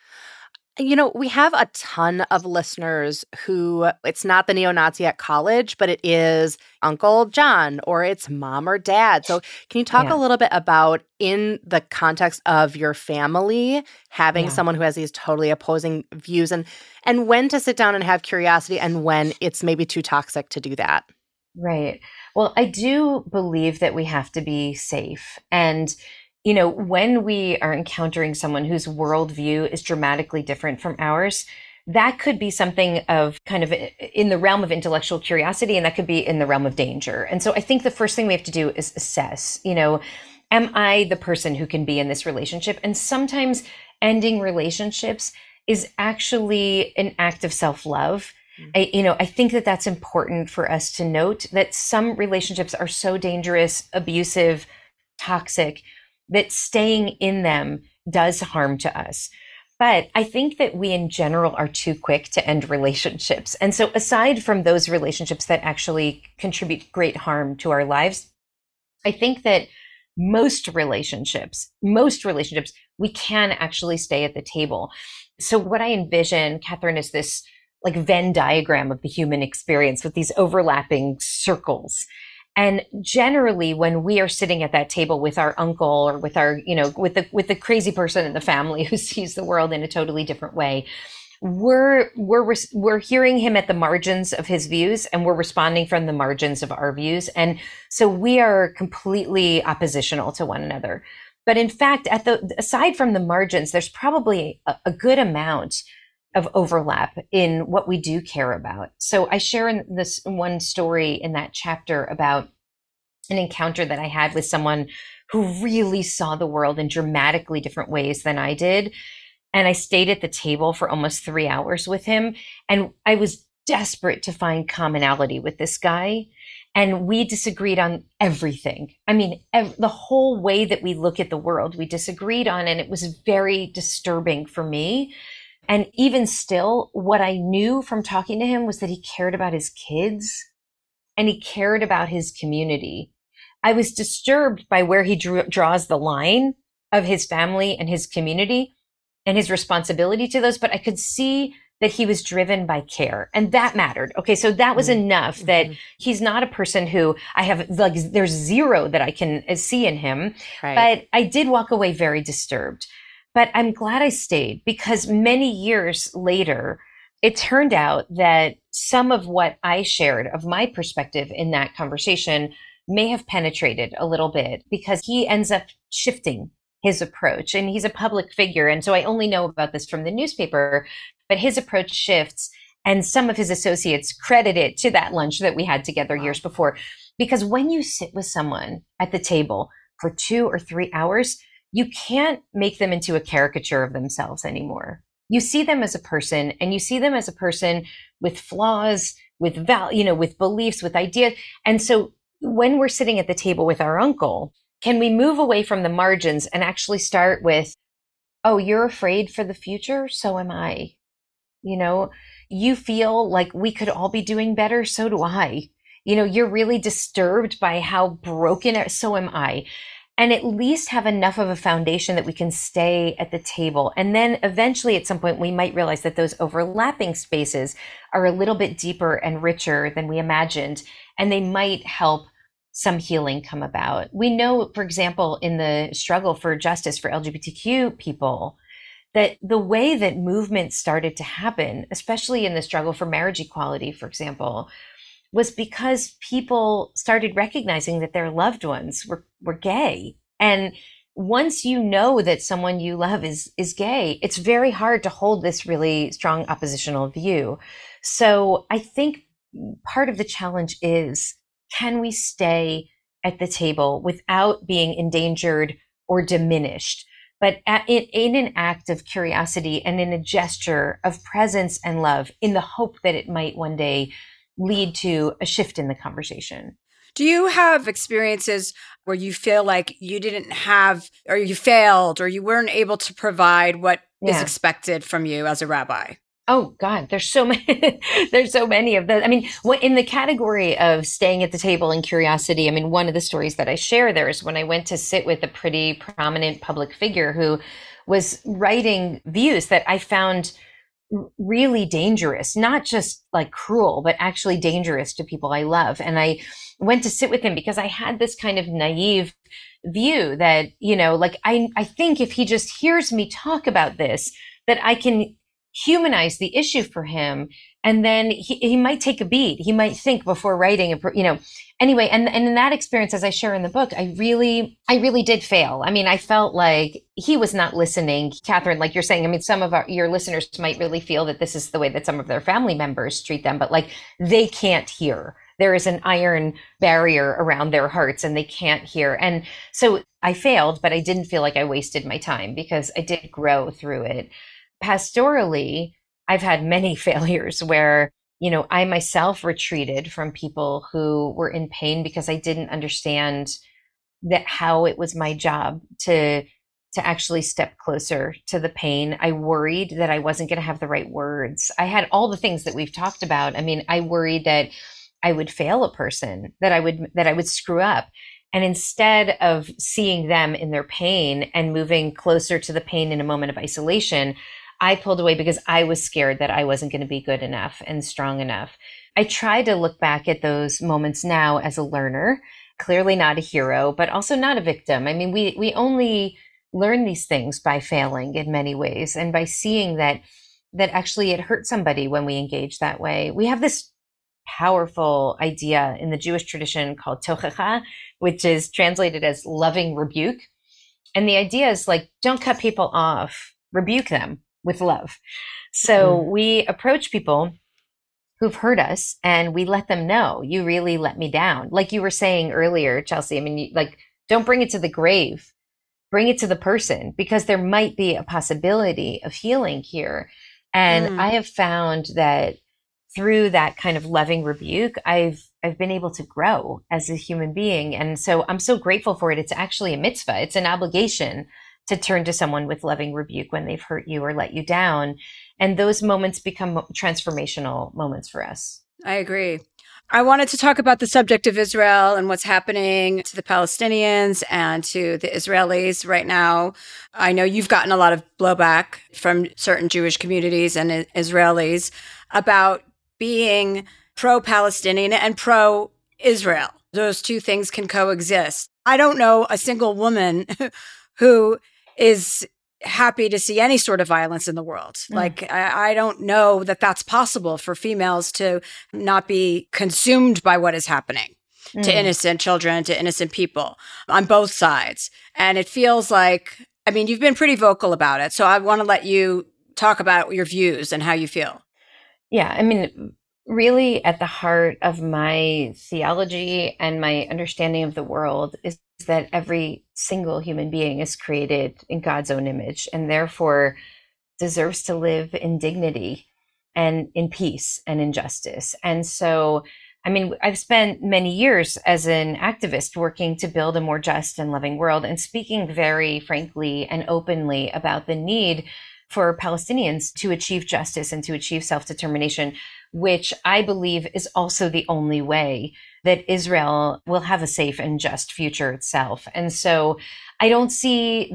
Speaker 6: We have a ton of listeners who it's not the neo-Nazi at college, but it is Uncle John or it's mom or dad. So can you talk a little bit about, in the context of your family, having someone who has these totally opposing views and when to sit down and have curiosity and when it's maybe too toxic to do that?
Speaker 8: Right. Well, I do believe that we have to be safe. And when we are encountering someone whose worldview is dramatically different from ours, that could be something of kind of in the realm of intellectual curiosity, and that could be in the realm of danger. And so I think the first thing we have to do is assess, am I the person who can be in this relationship? And sometimes ending relationships is actually an act of self-love. I think that that's important for us to note, that some relationships are so dangerous, abusive, toxic, that staying in them does harm to us. But I think that we in general are too quick to end relationships. And so aside from those relationships that actually contribute great harm to our lives, I think that most relationships, we can actually stay at the table. So what I envision, Catherine, is this like Venn diagram of the human experience with these overlapping circles. And generally, when we are sitting at that table with our uncle or with our, with the crazy person in the family who sees the world in a totally different way, we're hearing him at the margins of his views, and we're responding from the margins of our views. And so we are completely oppositional to one another. But in fact, aside from the margins, there's probably a good amount of overlap in what we do care about. So I share in this one story in that chapter about an encounter that I had with someone who really saw the world in dramatically different ways than I did. And I stayed at the table for almost 3 hours with him. And I was desperate to find commonality with this guy. And we disagreed on everything. I mean, the whole way that we look at the world, we disagreed on, and it was very disturbing for me. And even still, what I knew from talking to him was that he cared about his kids and he cared about his community. I was disturbed by where he draws the line of his family and his community and his responsibility to those, but I could see that he was driven by care, and that mattered. Okay, so that was enough that he's not a person who I have, like, there's zero that I can see in him, but I did walk away very disturbed. But I'm glad I stayed, because many years later, it turned out that some of what I shared of my perspective in that conversation may have penetrated a little bit, because he ends up shifting his approach, and he's a public figure. And so I only know about this from the newspaper, but his approach shifts, and some of his associates credit it to that lunch that we had together years before. Because when you sit with someone at the table for 2 or 3 hours, you can't make them into a caricature of themselves anymore. You see them as a person, and you see them as a person with flaws, with with beliefs, with ideas. And so when we're sitting at the table with our uncle, can we move away from the margins and actually start with, oh, you're afraid for the future? So am I. You feel like we could all be doing better. So do I. You're really disturbed by how broken, so am I. And at least have enough of a foundation that we can stay at the table. And then eventually at some point, we might realize that those overlapping spaces are a little bit deeper and richer than we imagined. And they might help some healing come about. We know, for example, in the struggle for justice for LGBTQ people, that the way that movement started to happen, especially in the struggle for marriage equality, for example, was because people started recognizing that their loved ones were gay. And once you know that someone you love is gay, it's very hard to hold this really strong oppositional view. So I think part of the challenge is, can we stay at the table without being endangered or diminished, but in an act of curiosity and in a gesture of presence and love, in the hope that it might one day lead to a shift in the conversation?
Speaker 7: Do you have experiences where you feel like you didn't have, or you failed, or you weren't able to provide what is expected from you as a rabbi?
Speaker 8: Oh God, there's so many, there's so many of those. I mean, in the category of staying at the table and curiosity, I mean, one of the stories that I share there is when I went to sit with a pretty prominent public figure who was writing views that I found really dangerous, not just like cruel, but actually dangerous to people I love. And I went to sit with him because I had this kind of naive view that, I think if he just hears me talk about this, that I can humanize the issue for him And then he might take a beat. He might think before writing, anyway. And in that experience, as I share in the book, I really did fail. I mean, I felt like he was not listening. Catherine, like you're saying, I mean, some of your listeners might really feel that this is the way that some of their family members treat them, but like they can't hear. There is an iron barrier around their hearts and they can't hear. And so I failed, but I didn't feel like I wasted my time because I did grow through it. Pastorally, I've had many failures where, I myself retreated from people who were in pain because I didn't understand that how it was my job to actually step closer to the pain. I worried that I wasn't going to have the right words. I had all the things that we've talked about. I mean, I worried that I would fail a person, that I would screw up. And instead of seeing them in their pain and moving closer to the pain in a moment of isolation, I pulled away because I was scared that I wasn't going to be good enough and strong enough. I try to look back at those moments now as a learner, clearly not a hero, but also not a victim. I mean, we only learn these things by failing in many ways and by seeing that actually it hurt somebody when we engage that way. We have this powerful idea in the Jewish tradition called tochacha, which is translated as loving rebuke. And the idea is like, don't cut people off, rebuke them with love. So we approach people who've hurt us and we let them know, you really let me down. Like you were saying earlier, Chelsea, I mean, don't bring it to the grave, bring it to the person, because there might be a possibility of healing here. And I have found that through that kind of loving rebuke, I've been able to grow as a human being. And so I'm so grateful for it. It's actually a mitzvah. It's an obligation to turn to someone with loving rebuke when they've hurt you or let you down. And those moments become transformational moments for us.
Speaker 7: I agree. I wanted to talk about the subject of Israel and what's happening to the Palestinians and to the Israelis right now. I know you've gotten a lot of blowback from certain Jewish communities and Israelis about being pro-Palestinian and pro-Israel. Those two things can coexist. I don't know a single woman who is happy to see any sort of violence in the world. Like, I don't know that that's possible for females to not be consumed by what is happening to innocent children, to innocent people on both sides. And it feels like, I mean, you've been pretty vocal about it. So I want to let you talk about your views and how you feel.
Speaker 8: Yeah, I mean, really at the heart of my theology and my understanding of the world is that every single human being is created in God's own image and therefore deserves to live in dignity and in peace and in justice. And so, I mean, I've spent many years as an activist working to build a more just and loving world and speaking very frankly and openly about the need for Palestinians to achieve justice and to achieve self-determination, which I believe is also the only way that Israel will have a safe and just future itself. And so I don't see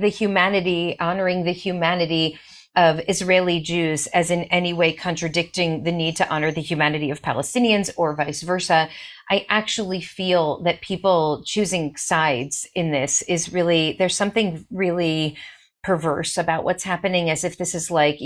Speaker 8: honoring the humanity of Israeli Jews as in any way contradicting the need to honor the humanity of Palestinians or vice versa. I actually feel that people choosing sides in this is really, there's something really perverse about what's happening, as if this is like,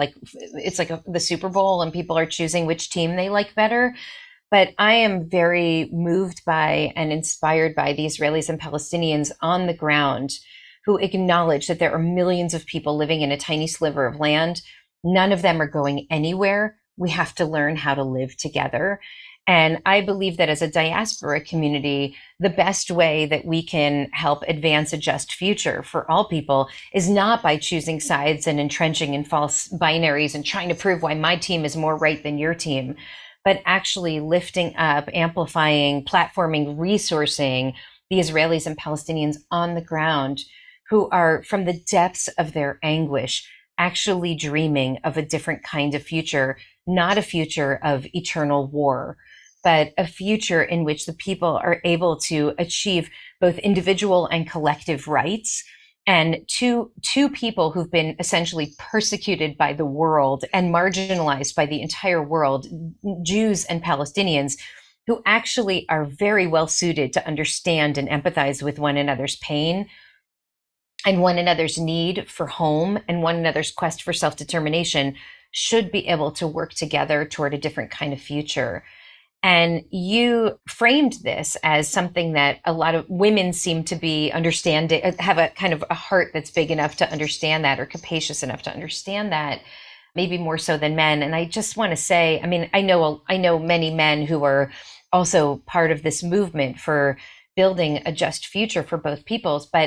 Speaker 8: it's like the Super Bowl and people are choosing which team they like better. But I am very moved by and inspired by the Israelis and Palestinians on the ground who acknowledge that there are millions of people living in a tiny sliver of land. None of them are going anywhere. We have to learn how to live together. And I believe that as a diaspora community, the best way that we can help advance a just future for all people is not by choosing sides and entrenching in false binaries and trying to prove why my team is more right than your team, but actually lifting up, amplifying, platforming, resourcing the Israelis and Palestinians on the ground who are, from the depths of their anguish, actually dreaming of a different kind of future, not a future of eternal war, but a future in which the people are able to achieve both individual and collective rights. And two people who've been essentially persecuted by the world and marginalized by the entire world, Jews and Palestinians, who actually are very well suited to understand and empathize with one another's pain and one another's need for home and one another's quest for self-determination, should be able to work together toward a different kind of future. And you framed this as something that a lot of women seem to be understanding, have a kind of a heart that's big enough to understand that, or capacious enough to understand that, maybe more so than men. And I just want to say, I mean, I know many men who are also part of this movement for building a just future for both peoples, but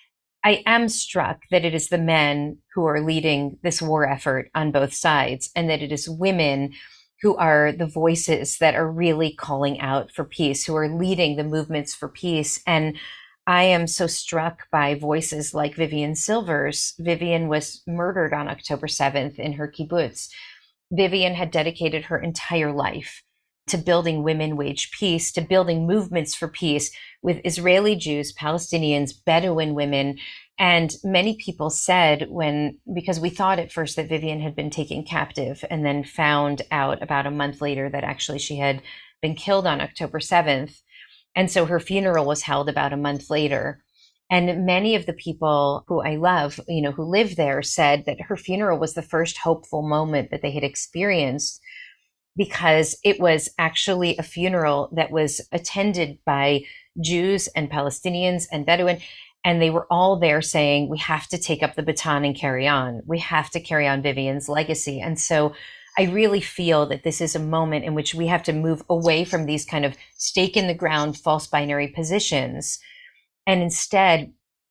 Speaker 8: I am struck that it is the men who are leading this war effort on both sides, and that it is women who are the voices that are really calling out for peace, who are leading the movements for peace. And I am so struck by voices like Vivian Silvers. Vivian was murdered on October 7th in her kibbutz. Vivian had dedicated her entire life to building women wage peace, to building movements for peace with Israeli Jews, Palestinians, Bedouin women. And many people said because we thought at first that Vivian had been taken captive, and then found out about a month later that actually she had been killed on October 7th. And so her funeral was held about a month later. And many of the people who I love, who live there, said that her funeral was the first hopeful moment that they had experienced, because it was actually a funeral that was attended by Jews and Palestinians and Bedouin. And they were all there saying, we have to take up the baton and carry on. We have to carry on Vivian's legacy. And so I really feel that this is a moment in which we have to move away from these kind of stake in the ground, false binary positions, and instead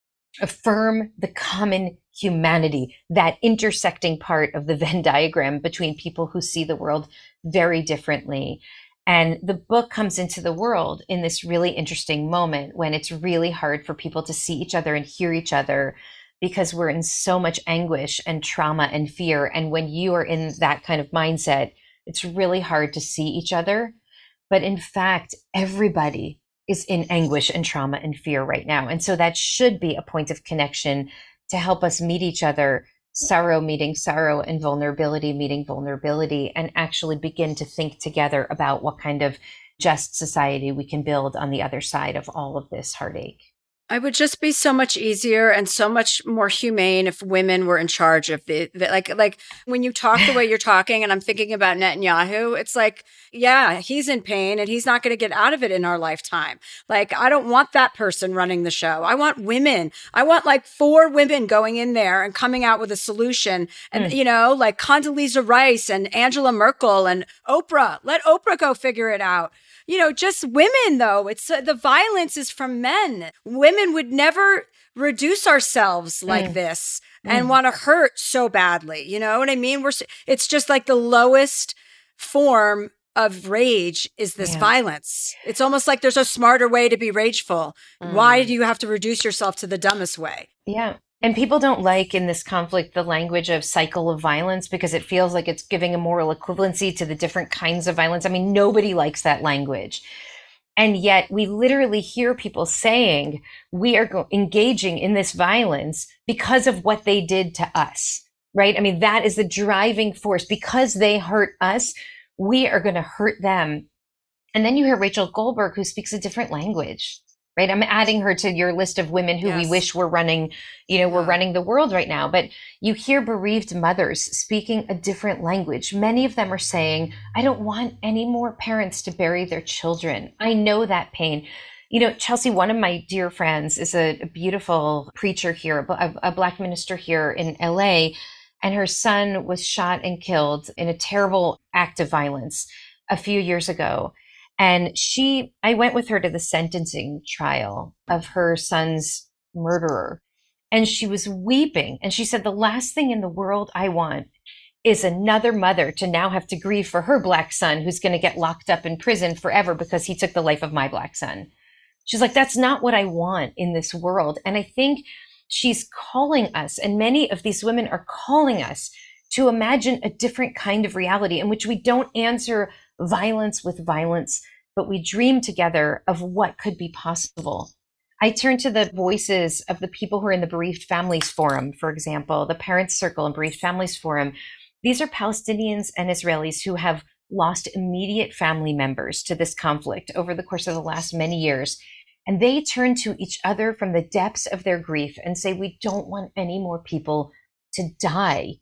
Speaker 8: affirm the common humanity, that intersecting part of the Venn diagram between people who see the world very differently. And the book comes into the world in this really interesting moment when it's really hard for people to see each other and hear each other, because we're in so much anguish and trauma and fear. And when you are in that kind of mindset, it's really hard to see each other. But in fact, everybody is in anguish and trauma and fear right now. And so that should be a point of connection to help us meet each other, sorrow meeting sorrow, and vulnerability meeting vulnerability, and actually begin to think together about what kind of just society we can build on the other side of all of this heartache.
Speaker 7: It would just be so much easier and so much more humane if women were in charge of the like when you talk the way you're talking, and I'm thinking about Netanyahu, it's like, yeah, he's in pain and he's not going to get out of it in our lifetime. Like, I don't want that person running the show. I want women. I want like 4 women going in there and coming out with a solution. And, like Condoleezza Rice and Angela Merkel and Oprah. Let Oprah go figure it out. Just women, though. It's the violence is from men. Women would never reduce ourselves like this and want to hurt so badly. You know what I mean? It's just like the lowest form of rage is this violence. It's almost like there's a smarter way to be rageful. Why do you have to reduce yourself to the dumbest way?
Speaker 8: Yeah. And people don't like in this conflict the language of cycle of violence, because it feels like it's giving a moral equivalency to the different kinds of violence. I mean, nobody likes that language. And yet we literally hear people saying we are engaging in this violence because of what they did to us, right? I mean, that is the driving force. Because they hurt us, we are going to hurt them. And then you hear Rachel Goldberg, who speaks a different language. Right. I'm adding her to your list of women who we wish were running, we're running the world right now. But you hear bereaved mothers speaking a different language. Many of them are saying, I don't want any more parents to bury their children. I know that pain. Chelsea, one of my dear friends is a beautiful preacher here, a Black minister here in LA, and her son was shot and killed in a terrible act of violence a few years ago. And I went with her to the sentencing trial of her son's murderer, and she was weeping. And she said, the last thing in the world I want is another mother to now have to grieve for her Black son who's going to get locked up in prison forever because he took the life of my Black son. She's like, that's not what I want in this world. And I think she's calling us, and many of these women are calling us to imagine a different kind of reality in which we don't answer violence with violence, but we dream together of what could be possible. I turn to the voices of the people who are in the Bereaved Families Forum, for example, the Parents Circle and Bereaved Families Forum. These are Palestinians and Israelis who have lost immediate family members to this conflict over the course of the last many years. And they turn to each other from the depths of their grief and say, we don't want any more people to die.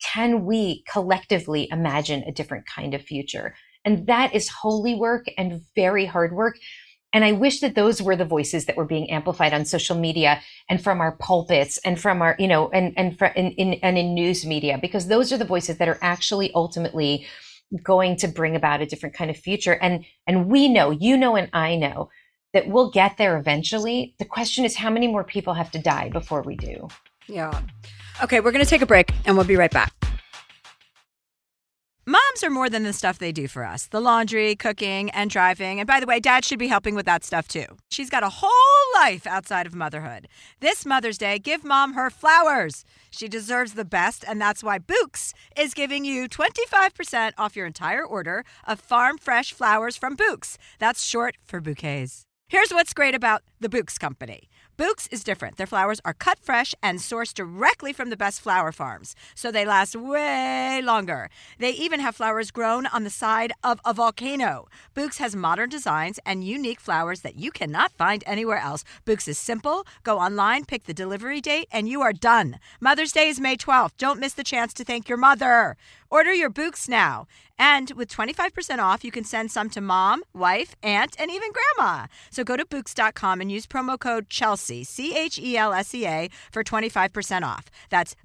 Speaker 8: can we collectively imagine a different kind of future? And that is holy work and very hard work. And I wish that those were the voices that were being amplified on social media and from our pulpits and from our, you know, and in news media, because those are the voices that are actually ultimately going to bring about a different kind of future. And we know, you know, and I know that we'll get there eventually. The question is, how many more people have to die before we do?
Speaker 7: Yeah. Okay, we're going to take a break and we'll be right back.
Speaker 5: Moms are more than the stuff they do for us. The laundry, cooking, and driving. And by the way, Dad should be helping with that stuff too. She's got a whole life outside of motherhood. This Mother's Day, give Mom her flowers. She deserves the best, and that's why Bouqs is giving you 25% off your entire order of farm fresh flowers from Bouqs. That's short for bouquets. Here's what's great about the Bouqs company. Bouqs is different. Their flowers are cut fresh and sourced directly from the best flower farms, so they last way longer. They even have flowers grown on the side of a volcano. Bouqs has modern designs and unique flowers that you cannot find anywhere else. Bouqs is simple. Go online, pick the delivery date, and you are done. Mother's Day is May 12th. Don't miss the chance to thank your mother. Order your Bouqs now. And with 25% off, you can send some to mom, wife, aunt, and even grandma. So go to Bouqs.com and use promo code Chelsea, CHELSEA, for 25% off. That's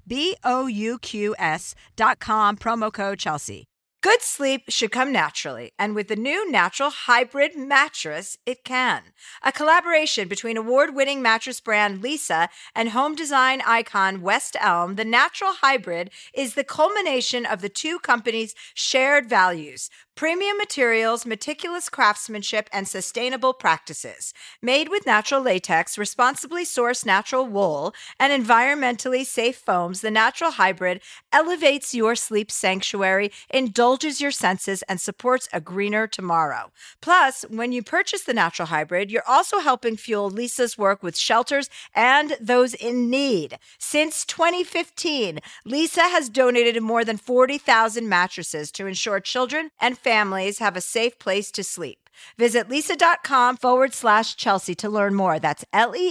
Speaker 5: BOUQS.com, promo code Chelsea. Good sleep should come naturally, and with the new Natural Hybrid mattress, it can. A collaboration between award-winning mattress brand Leesa and home design icon West Elm, the Natural Hybrid is the culmination of the two companies' shared values: premium materials, meticulous craftsmanship, and sustainable practices. Made with natural latex, responsibly sourced natural wool, and environmentally safe foams, the Natural Hybrid elevates your sleep sanctuary, indulges your senses, and supports a greener tomorrow. Plus, when you purchase the Natural Hybrid, you're also helping fuel Leesa's work with shelters and those in need. Since 2015, Leesa has donated more than 40,000 mattresses to ensure children and families have a safe place to sleep. Visit Leesa.com/Chelsea to learn more. That's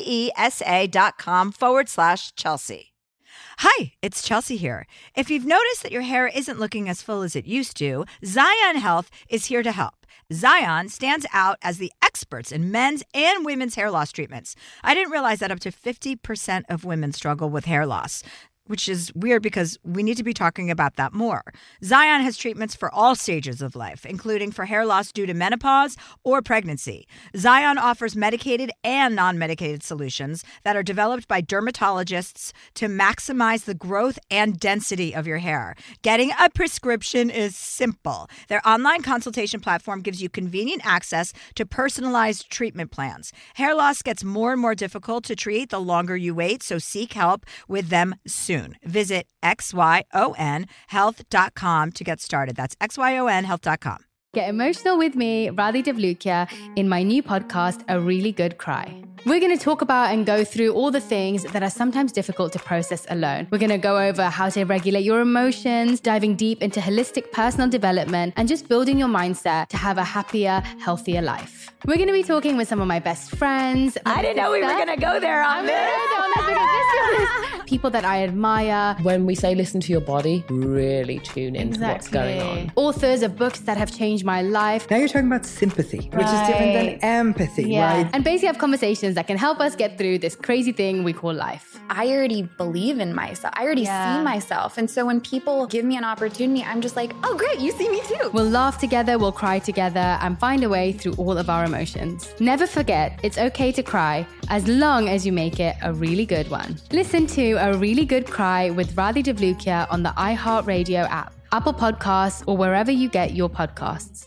Speaker 5: LEESA.com/Chelsea. Hi, it's Chelsea here. If you've noticed that your hair isn't looking as full as it used to, Zion Health is here to help. Zion stands out as the experts in men's and women's hair loss treatments. I didn't realize that up to 50% of women struggle with hair loss, which is weird because we need to be talking about that more. Zion has treatments for all stages of life, including for hair loss due to menopause or pregnancy. Zion offers medicated and non-medicated solutions that are developed by dermatologists to maximize the growth and density of your hair. Getting a prescription is simple. Their online consultation platform gives you convenient access to personalized treatment plans. Hair loss gets more and more difficult to treat the longer you wait, so seek help with them soon. Visit XYONhealth.com to get started. That's XYONhealth.com.
Speaker 9: Get emotional with me, Radhi Devlukia, in my new podcast, A Really Good Cry. We're going to talk about and go through all the things that are sometimes difficult to process alone. We're going to go over how to regulate your emotions, diving deep into holistic personal development, and just building your mindset to have a happier, healthier life. We're going to be talking with some of my best friends.
Speaker 7: I didn't know we were going to go there on this.
Speaker 9: People that I admire.
Speaker 10: When we say listen to your body, really tune into what's going on.
Speaker 9: Authors of books that have changed my life.
Speaker 11: Now you're talking about sympathy, which is different than empathy, right?
Speaker 9: And basically have conversations that can help us get through this crazy thing we call life.
Speaker 12: I already believe in myself. I already see myself. And so when people give me an opportunity, I'm just like, oh, great, you see me too.
Speaker 9: We'll laugh together, we'll cry together, and find a way through all of our emotions. Never forget, it's okay to cry as long as you make it a really good one. Listen to A Really Good Cry with Radhi Devlukia on the iHeartRadio app, Apple Podcasts, or wherever you get your podcasts.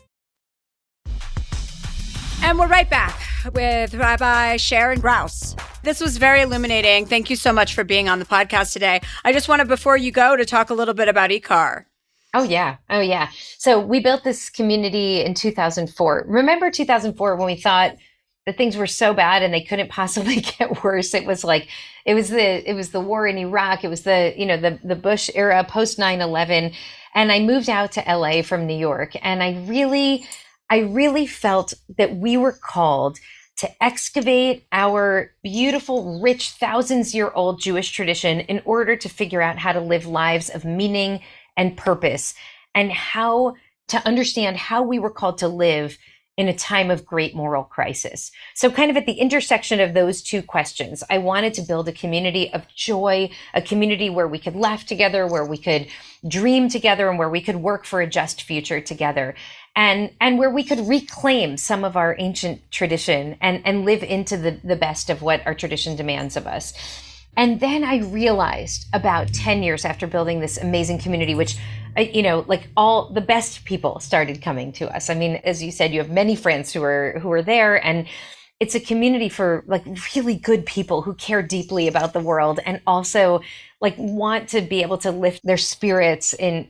Speaker 7: And we're right back with Rabbi Sharon Brous. This was very illuminating. Thank you so much for being on the podcast today. I just wanted, before you go, to talk a little bit about IKAR.
Speaker 8: Oh, yeah. So we built this community in 2004. Remember 2004 when we thought that things were so bad and they couldn't possibly get worse? It was like, it was the war in Iraq. It was the Bush era, post 9/11. And I moved out to LA from New York. And I really felt that we were called to excavate our beautiful, rich, thousands-year-old Jewish tradition in order to figure out how to live lives of meaning and purpose, and how to understand how we were called to live in a time of great moral crisis. So kind of at the intersection of those two questions, I wanted to build a community of joy, a community where we could laugh together, where we could dream together, and where we could work for a just future together. And where we could reclaim some of our ancient tradition and live into the best of what our tradition demands of us. And then I realized about 10 years after building this amazing community, which, like all the best people started coming to us. I mean, as you said, you have many friends who are there, and it's a community for like really good people who care deeply about the world and also like want to be able to lift their spirits in,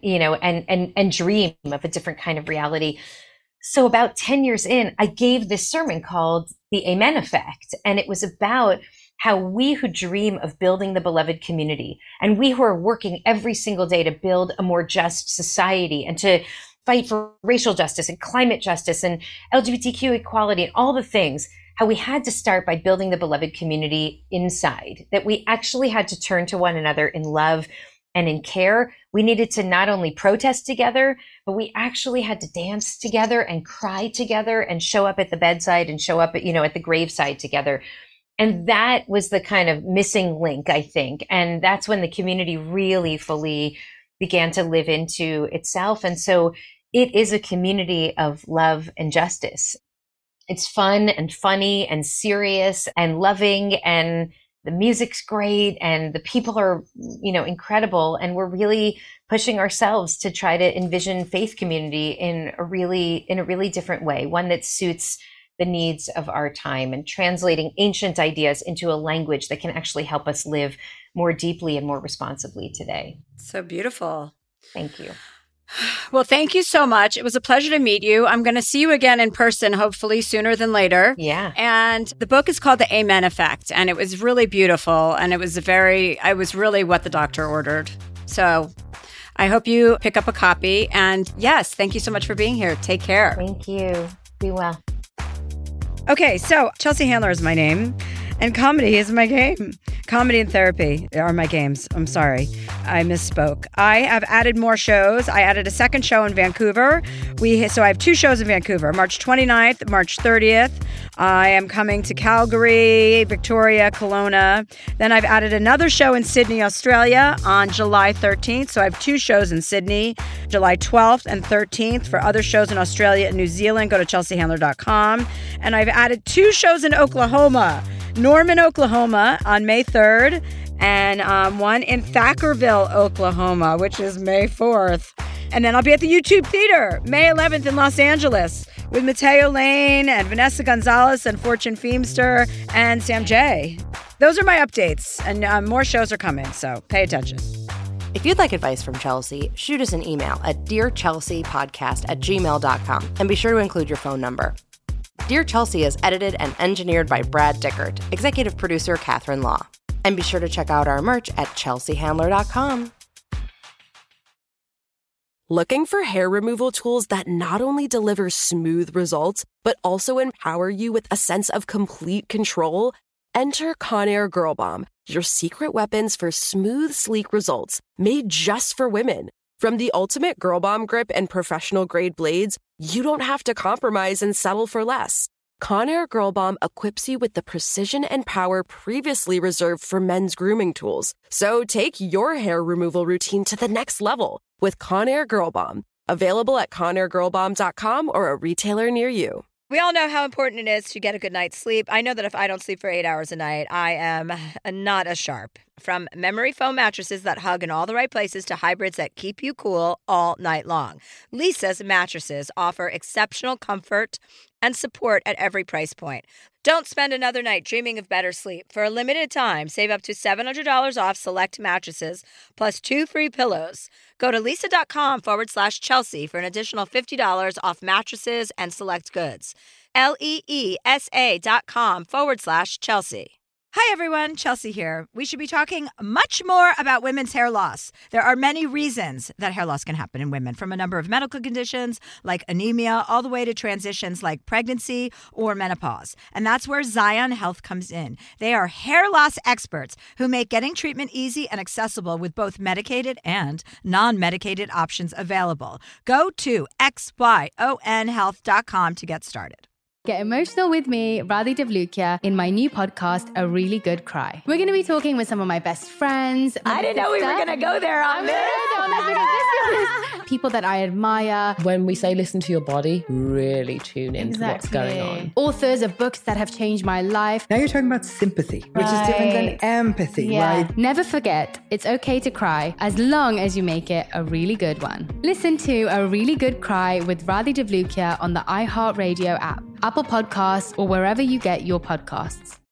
Speaker 8: and dream of a different kind of reality. So about 10 years in, I gave this sermon called The Amen Effect. And it was about how we who dream of building the beloved community, and we who are working every single day to build a more just society and to fight for racial justice and climate justice and LGBTQ equality and all the things, how we had to start by building the beloved community inside, that we actually had to turn to one another in love and in care. We needed to not only protest together, but we actually had to dance together and cry together and show up at the bedside and show up at the graveside together. And that was the kind of missing link, I think. And that's when the community really fully began to live into itself. And so it is a community of love and justice. It's fun and funny and serious and loving, and the music's great and the people are, incredible. And we're really pushing ourselves to try to envision faith community in a really different way, one that suits the needs of our time and translating ancient ideas into a language that can actually help us live more deeply and more responsibly today.
Speaker 7: So beautiful.
Speaker 8: Thank you.
Speaker 7: Well, thank you so much. It was a pleasure to meet you. I'm going to see you again in person, hopefully sooner than later.
Speaker 8: Yeah.
Speaker 7: And the book is called The Amen Effect, and it was really beautiful. And it was really what the doctor ordered. So I hope you pick up a copy. And yes, thank you so much for being here. Take care.
Speaker 8: Thank you. Be well.
Speaker 5: Okay, so Chelsea Handler is my name, and comedy is my game. Comedy and therapy are my games. I'm sorry. I misspoke. I have added more shows. I added a second show in Vancouver. So I have 2 shows in Vancouver, March 29th, March 30th. I am coming to Calgary, Victoria, Kelowna. Then I've added another show in Sydney, Australia on July 13th. So I have 2 shows in Sydney, July 12th and 13th. For other shows in Australia and New Zealand, go to chelseahandler.com. And I've added 2 shows in Oklahoma, Norman, Oklahoma on May 3rd, and one in Thackerville, Oklahoma, which is May 4th. And then I'll be at the YouTube Theater, May 11th in Los Angeles with Mateo Lane and Vanessa Gonzalez and Fortune Feemster and Sam J. Those are my updates, and more shows are coming, so pay attention.
Speaker 6: If you'd like advice from Chelsea, shoot us an email at dearchelseapodcast@gmail.com and be sure to include your phone number. Dear Chelsea is edited and engineered by Brad Dickert, executive producer Catherine Law. And be sure to check out our merch at chelseahandler.com.
Speaker 1: Looking for hair removal tools that not only deliver smooth results, but also empower you with a sense of complete control? Enter Conair Girl Bomb, your secret weapons for smooth, sleek results, made just for women. From the ultimate Girl Bomb grip and professional grade blades, you don't have to compromise and settle for less. Conair Girl Bomb equips you with the precision and power previously reserved for men's grooming tools. So take your hair removal routine to the next level with Conair Girl Bomb. Available at ConairGirlBomb.com or a retailer near you.
Speaker 5: We all know how important it is to get a good night's sleep. I know that if I don't sleep for 8 hours a night, I am not as sharp. From memory foam mattresses that hug in all the right places to hybrids that keep you cool all night long, Leesa's mattresses offer exceptional comfort and support at every price point. Don't spend another night dreaming of better sleep. For a limited time, save up to $700 off select mattresses plus 2 free pillows. Go to leesa.com/Chelsea for an additional $50 off mattresses and select goods. LEESA.com/Chelsea. Hi, everyone. Chelsea here. We should be talking much more about women's hair loss. There are many reasons that hair loss can happen in women, from a number of medical conditions like anemia all the way to transitions like pregnancy or menopause. And that's where Zion Health comes in. They are hair loss experts who make getting treatment easy and accessible with both medicated and non-medicated options available. Go to xyonhealth.com to get started.
Speaker 9: Get emotional with me, Radhi Devlukia, in my new podcast, A Really Good Cry. We're going to be talking with some of my best friends.
Speaker 7: I didn't know we were going to go there on this.
Speaker 9: People that I admire.
Speaker 10: When we say listen to your body, really tune into what's going on.
Speaker 9: Authors of books that have changed my life.
Speaker 11: Now you're talking about sympathy, which is different than empathy, right?
Speaker 9: Never forget, it's okay to cry as long as you make it a really good one. Listen to A Really Good Cry with Radhi Devlukia on the iHeartRadio app, Apple Podcasts, or wherever you get your podcasts.